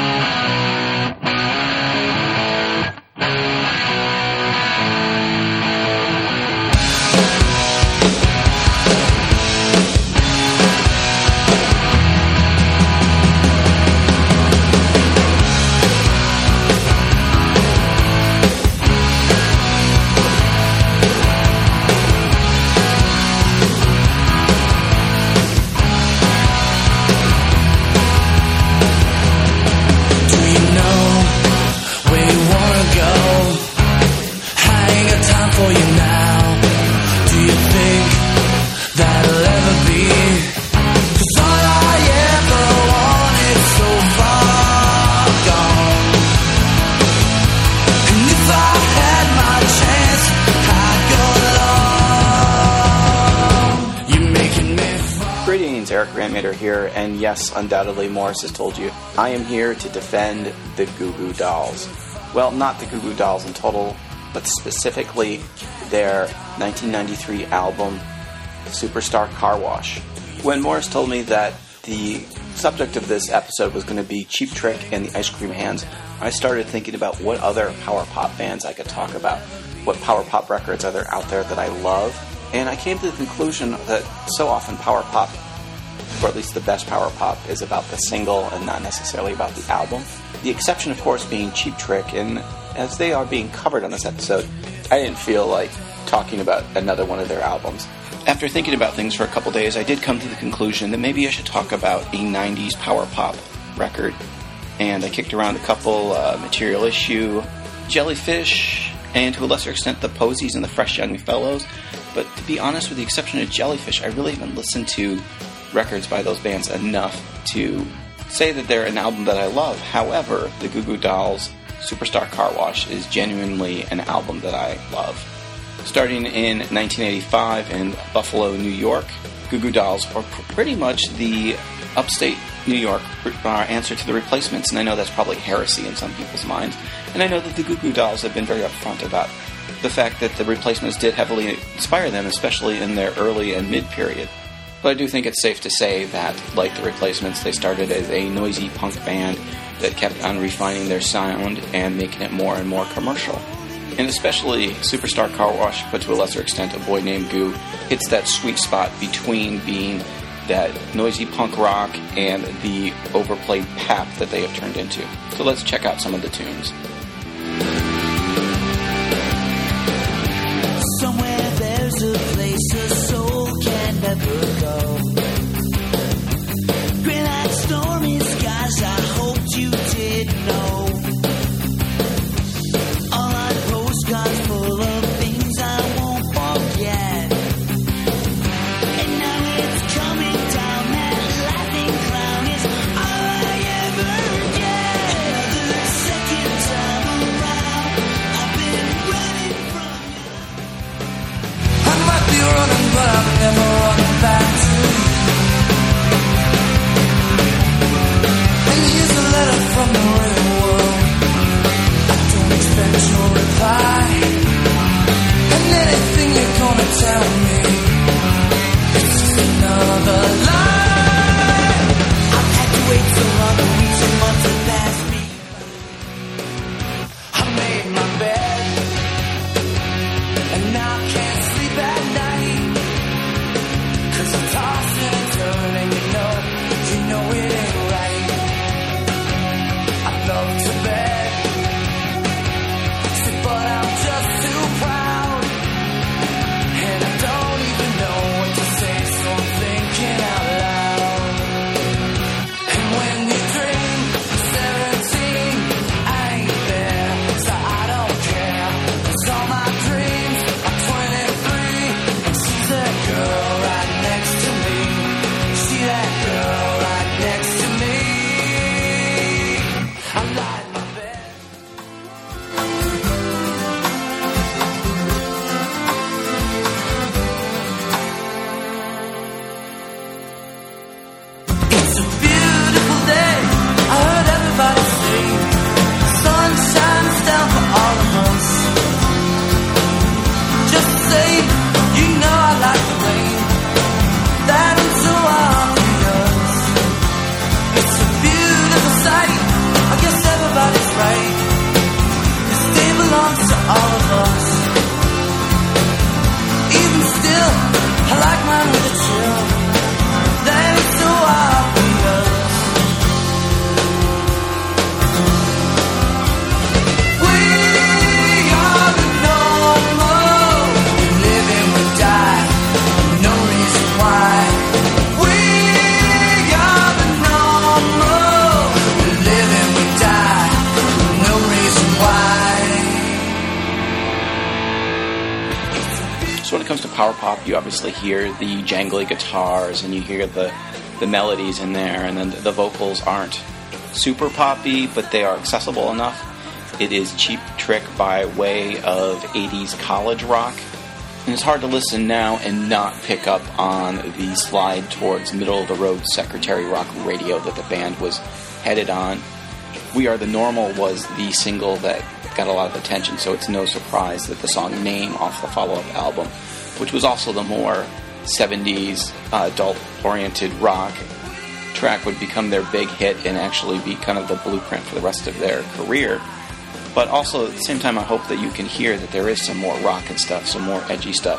Here, and yes, undoubtedly Morris has told you, I am here to defend the Goo Goo Dolls. Well, not the Goo Goo Dolls in total, but specifically their 1993 album, Superstar Car Wash. When Morris told me that the subject of this episode was going to be Cheap Trick and the Ice Cream Hands, I started thinking about what other power pop bands I could talk about, what power pop records are there out there that I love, and I came to the conclusion that so often power pop, or at least the best power pop, is about the single and not necessarily about the album. The exception, of course, being Cheap Trick, and as they are being covered on this episode, I didn't feel like talking about another one of their albums. After thinking about things for a couple days, I did come to the conclusion that maybe I should talk about a 90s power pop record, and I kicked around a couple, Material Issue, Jellyfish, and to a lesser extent the Posies and the Fresh Young Fellows, but to be honest, with the exception of Jellyfish, I really haven't listened to records by those bands enough to say that they're an album that I love. However, the Goo Goo Dolls' Superstar Car Wash is genuinely an album that I love. Starting in 1985 in Buffalo, New York, Goo Goo Dolls are pretty much the upstate New York answer to the Replacements, and I know that's probably heresy in some people's minds, and I know that the Goo Goo Dolls have been very upfront about the fact that the Replacements did heavily inspire them, especially in their early and mid-period. But I do think it's safe to say that, like the Replacements, they started as a noisy punk band that kept on refining their sound and making it more and more commercial. And especially Superstar Car Wash, but to a lesser extent A Boy Named Goo, hits that sweet spot between being that noisy punk rock and the overplayed pap that they have turned into. So let's check out some of the tunes. Somewhere there's a place a soul can never go. Granite stormy skies, I hoped you did know. All on postcards full of things I won't forget. And now it's coming down. another lie. I've had to wait so long, the weeks and months have passed me. I made my bed, and now I can't sleep at night. 'Cause I'm tossing and turning, you know it ain't right. I love to bed, but I'm just too proud. And I don't even know what to say, so I'm thinking out loud. And when you dream of 17, I ain't there, so I don't care. 'Cause all my dreams are 23, and she's that girl right next to me. She that girl right next to me. I lied my bed. It's a beautiful day, I heard everybody sing. The sun shines down for all of us. Just to say, you know I like the rain. That is so obvious. It's a beautiful sight, I guess everybody's right. This day belongs to all of us. Even still, I like mine with a chill. That is so obvious. We are the normal. We live and we die, no reason why. We are the normal. We live and we die, no reason why. So when it comes to power pop, you obviously hear the jangly guitars and you hear the melodies in there, and then the vocals aren't super poppy, but they are accessible enough. It is Cheap Trick by way of 80s college rock. And it's hard to listen now and not pick up on the slide towards middle-of-the-road secretary rock radio that the band was headed on. We Are the Normal was the single that got a lot of attention, so it's no surprise that the song Name off the follow-up album, which was also the more 70s adult-oriented rock track, would become their big hit and actually be kind of the blueprint for the rest of their career. But also, at the same time, I hope that you can hear that there is some more rock and stuff, some more edgy stuff.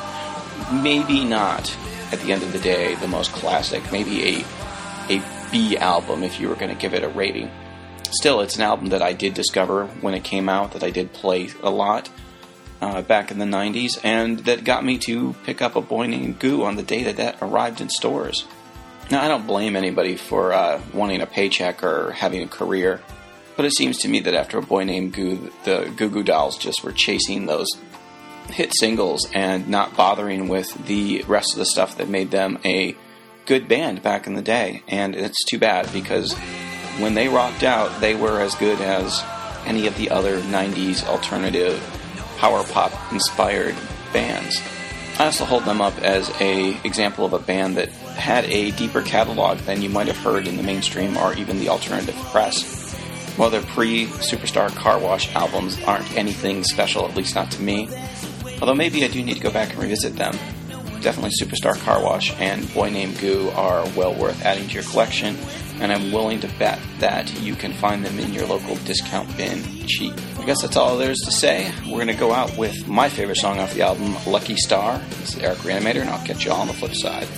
Maybe not, at the end of the day, the most classic. Maybe a B album if you were going to give it a rating. Still, it's an album that I did discover when it came out, that I did play a lot back in the 90s, and that got me to pick up A Boy Named Goo on the day that arrived in stores. Now, I don't blame anybody for wanting a paycheck or having a career, but it seems to me that after A Boy Named Goo, the Goo Goo Dolls just were chasing those hit singles and not bothering with the rest of the stuff that made them a good band back in the day. And it's too bad, because when they rocked out, they were as good as any of the other 90s alternative power pop inspired bands. I also hold them up as a example of a band that had a deeper catalog than you might have heard in the mainstream or even the alternative press. While their pre-Superstar Car Wash albums aren't anything special, at least not to me, although maybe I do need to go back and revisit them. Definitely Superstar Car Wash and Boy Named Goo are well worth adding to your collection, and I'm willing to bet that you can find them in your local discount bin cheap. I guess that's all there is to say. We're going to go out with my favorite song off the album, Lucky Star. This is Eric Reanimator, and I'll catch you all on the flip side.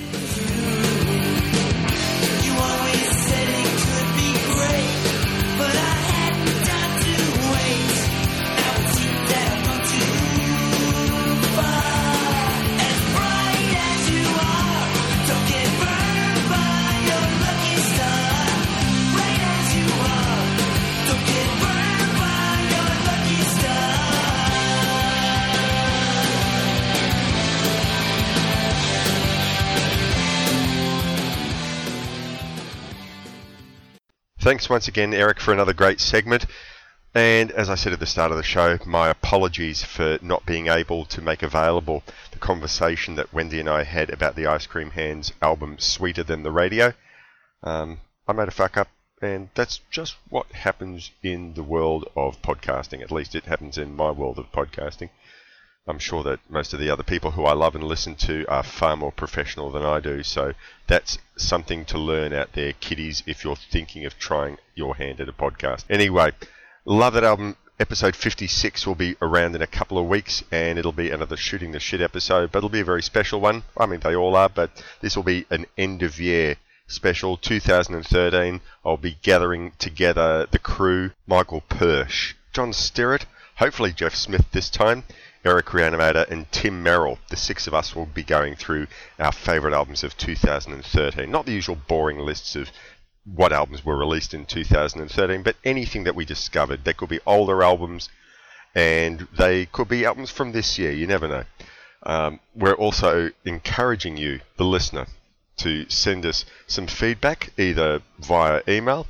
Thanks once again, Eric, for another great segment. And as I said at the start of the show, my apologies for not being able to make available the conversation that Wendy and I had about the Ice Cream Hands album Sweeter Than the Radio. I made a fuck up, and that's just what happens in the world of podcasting. At least it happens in my world of podcasting. I'm sure that most of the other people who I love and listen to are far more professional than I do. So that's something to learn out there, kiddies, if you're thinking of trying your hand at a podcast. Anyway, Love That Album episode 56 will be around in a couple of weeks, and it'll be another Shooting the Shit episode, but it'll be a very special one. I mean, they all are, but this will be an end of year special 2013. I'll be gathering together the crew: Michael Persh, John Sterrett, hopefully Jeff Smith this time, Eric Reanimator, and Tim Merrill. The six of us will be going through our favourite albums of 2013. Not the usual boring lists of what albums were released in 2013, but anything that we discovered. They could be older albums, and they could be albums from this year. You never know. We're also encouraging you, the listener, to send us some feedback, either via email,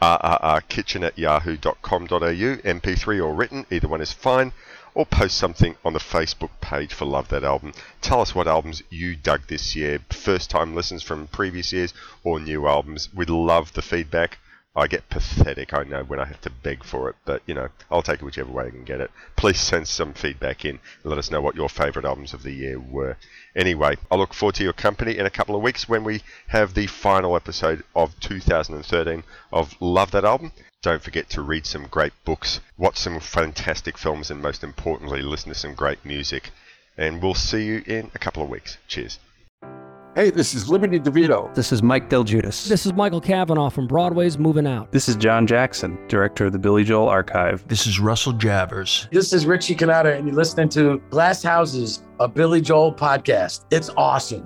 rrrkitchen@yahoo.com.au, MP3 or written, either one is fine, or post something on the Facebook page for Love That Album. Tell us what albums you dug this year, first-time listens from previous years, or new albums. We'd love the feedback. I get pathetic, I know, when I have to beg for it, but, you know, I'll take it whichever way I can get it. Please send some feedback in and let us know what your favourite albums of the year were. Anyway, I look forward to your company in a couple of weeks when we have the final episode of 2013 of Love That Album. Don't forget to read some great books, watch some fantastic films, and most importantly, listen to some great music. And we'll see you in a couple of weeks. Cheers. Hey, this is Liberty DeVito. This is Mike Del Giudice. This is Michael Cavanaugh from Broadway's Moving Out. This is John Jackson, director of the Billy Joel Archive. This is Russell Javers. This is Richie Cannata, and you're listening to Glass Houses, a Billy Joel podcast. It's awesome.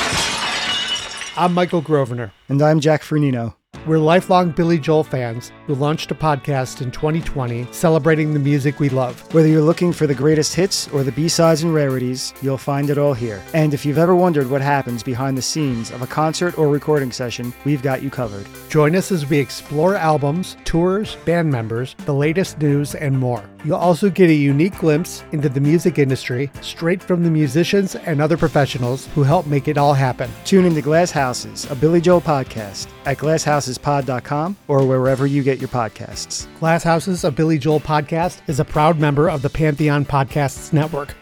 I'm Michael Grosvenor. And I'm Jack Fernino. We're lifelong Billy Joel fans who launched a podcast in 2020 celebrating the music we love. Whether you're looking for the greatest hits or the B-sides and rarities, you'll find it all here. And if you've ever wondered what happens behind the scenes of a concert or recording session, we've got you covered. Join us as we explore albums, tours, band members, the latest news, and more. You'll also get a unique glimpse into the music industry straight from the musicians and other professionals who help make it all happen. Tune into Glass Houses, a Billy Joel podcast at glasshouses.pod.com or wherever you get your podcasts. Glass Houses, a Billy Joel podcast is a proud member of the Pantheon Podcasts Network.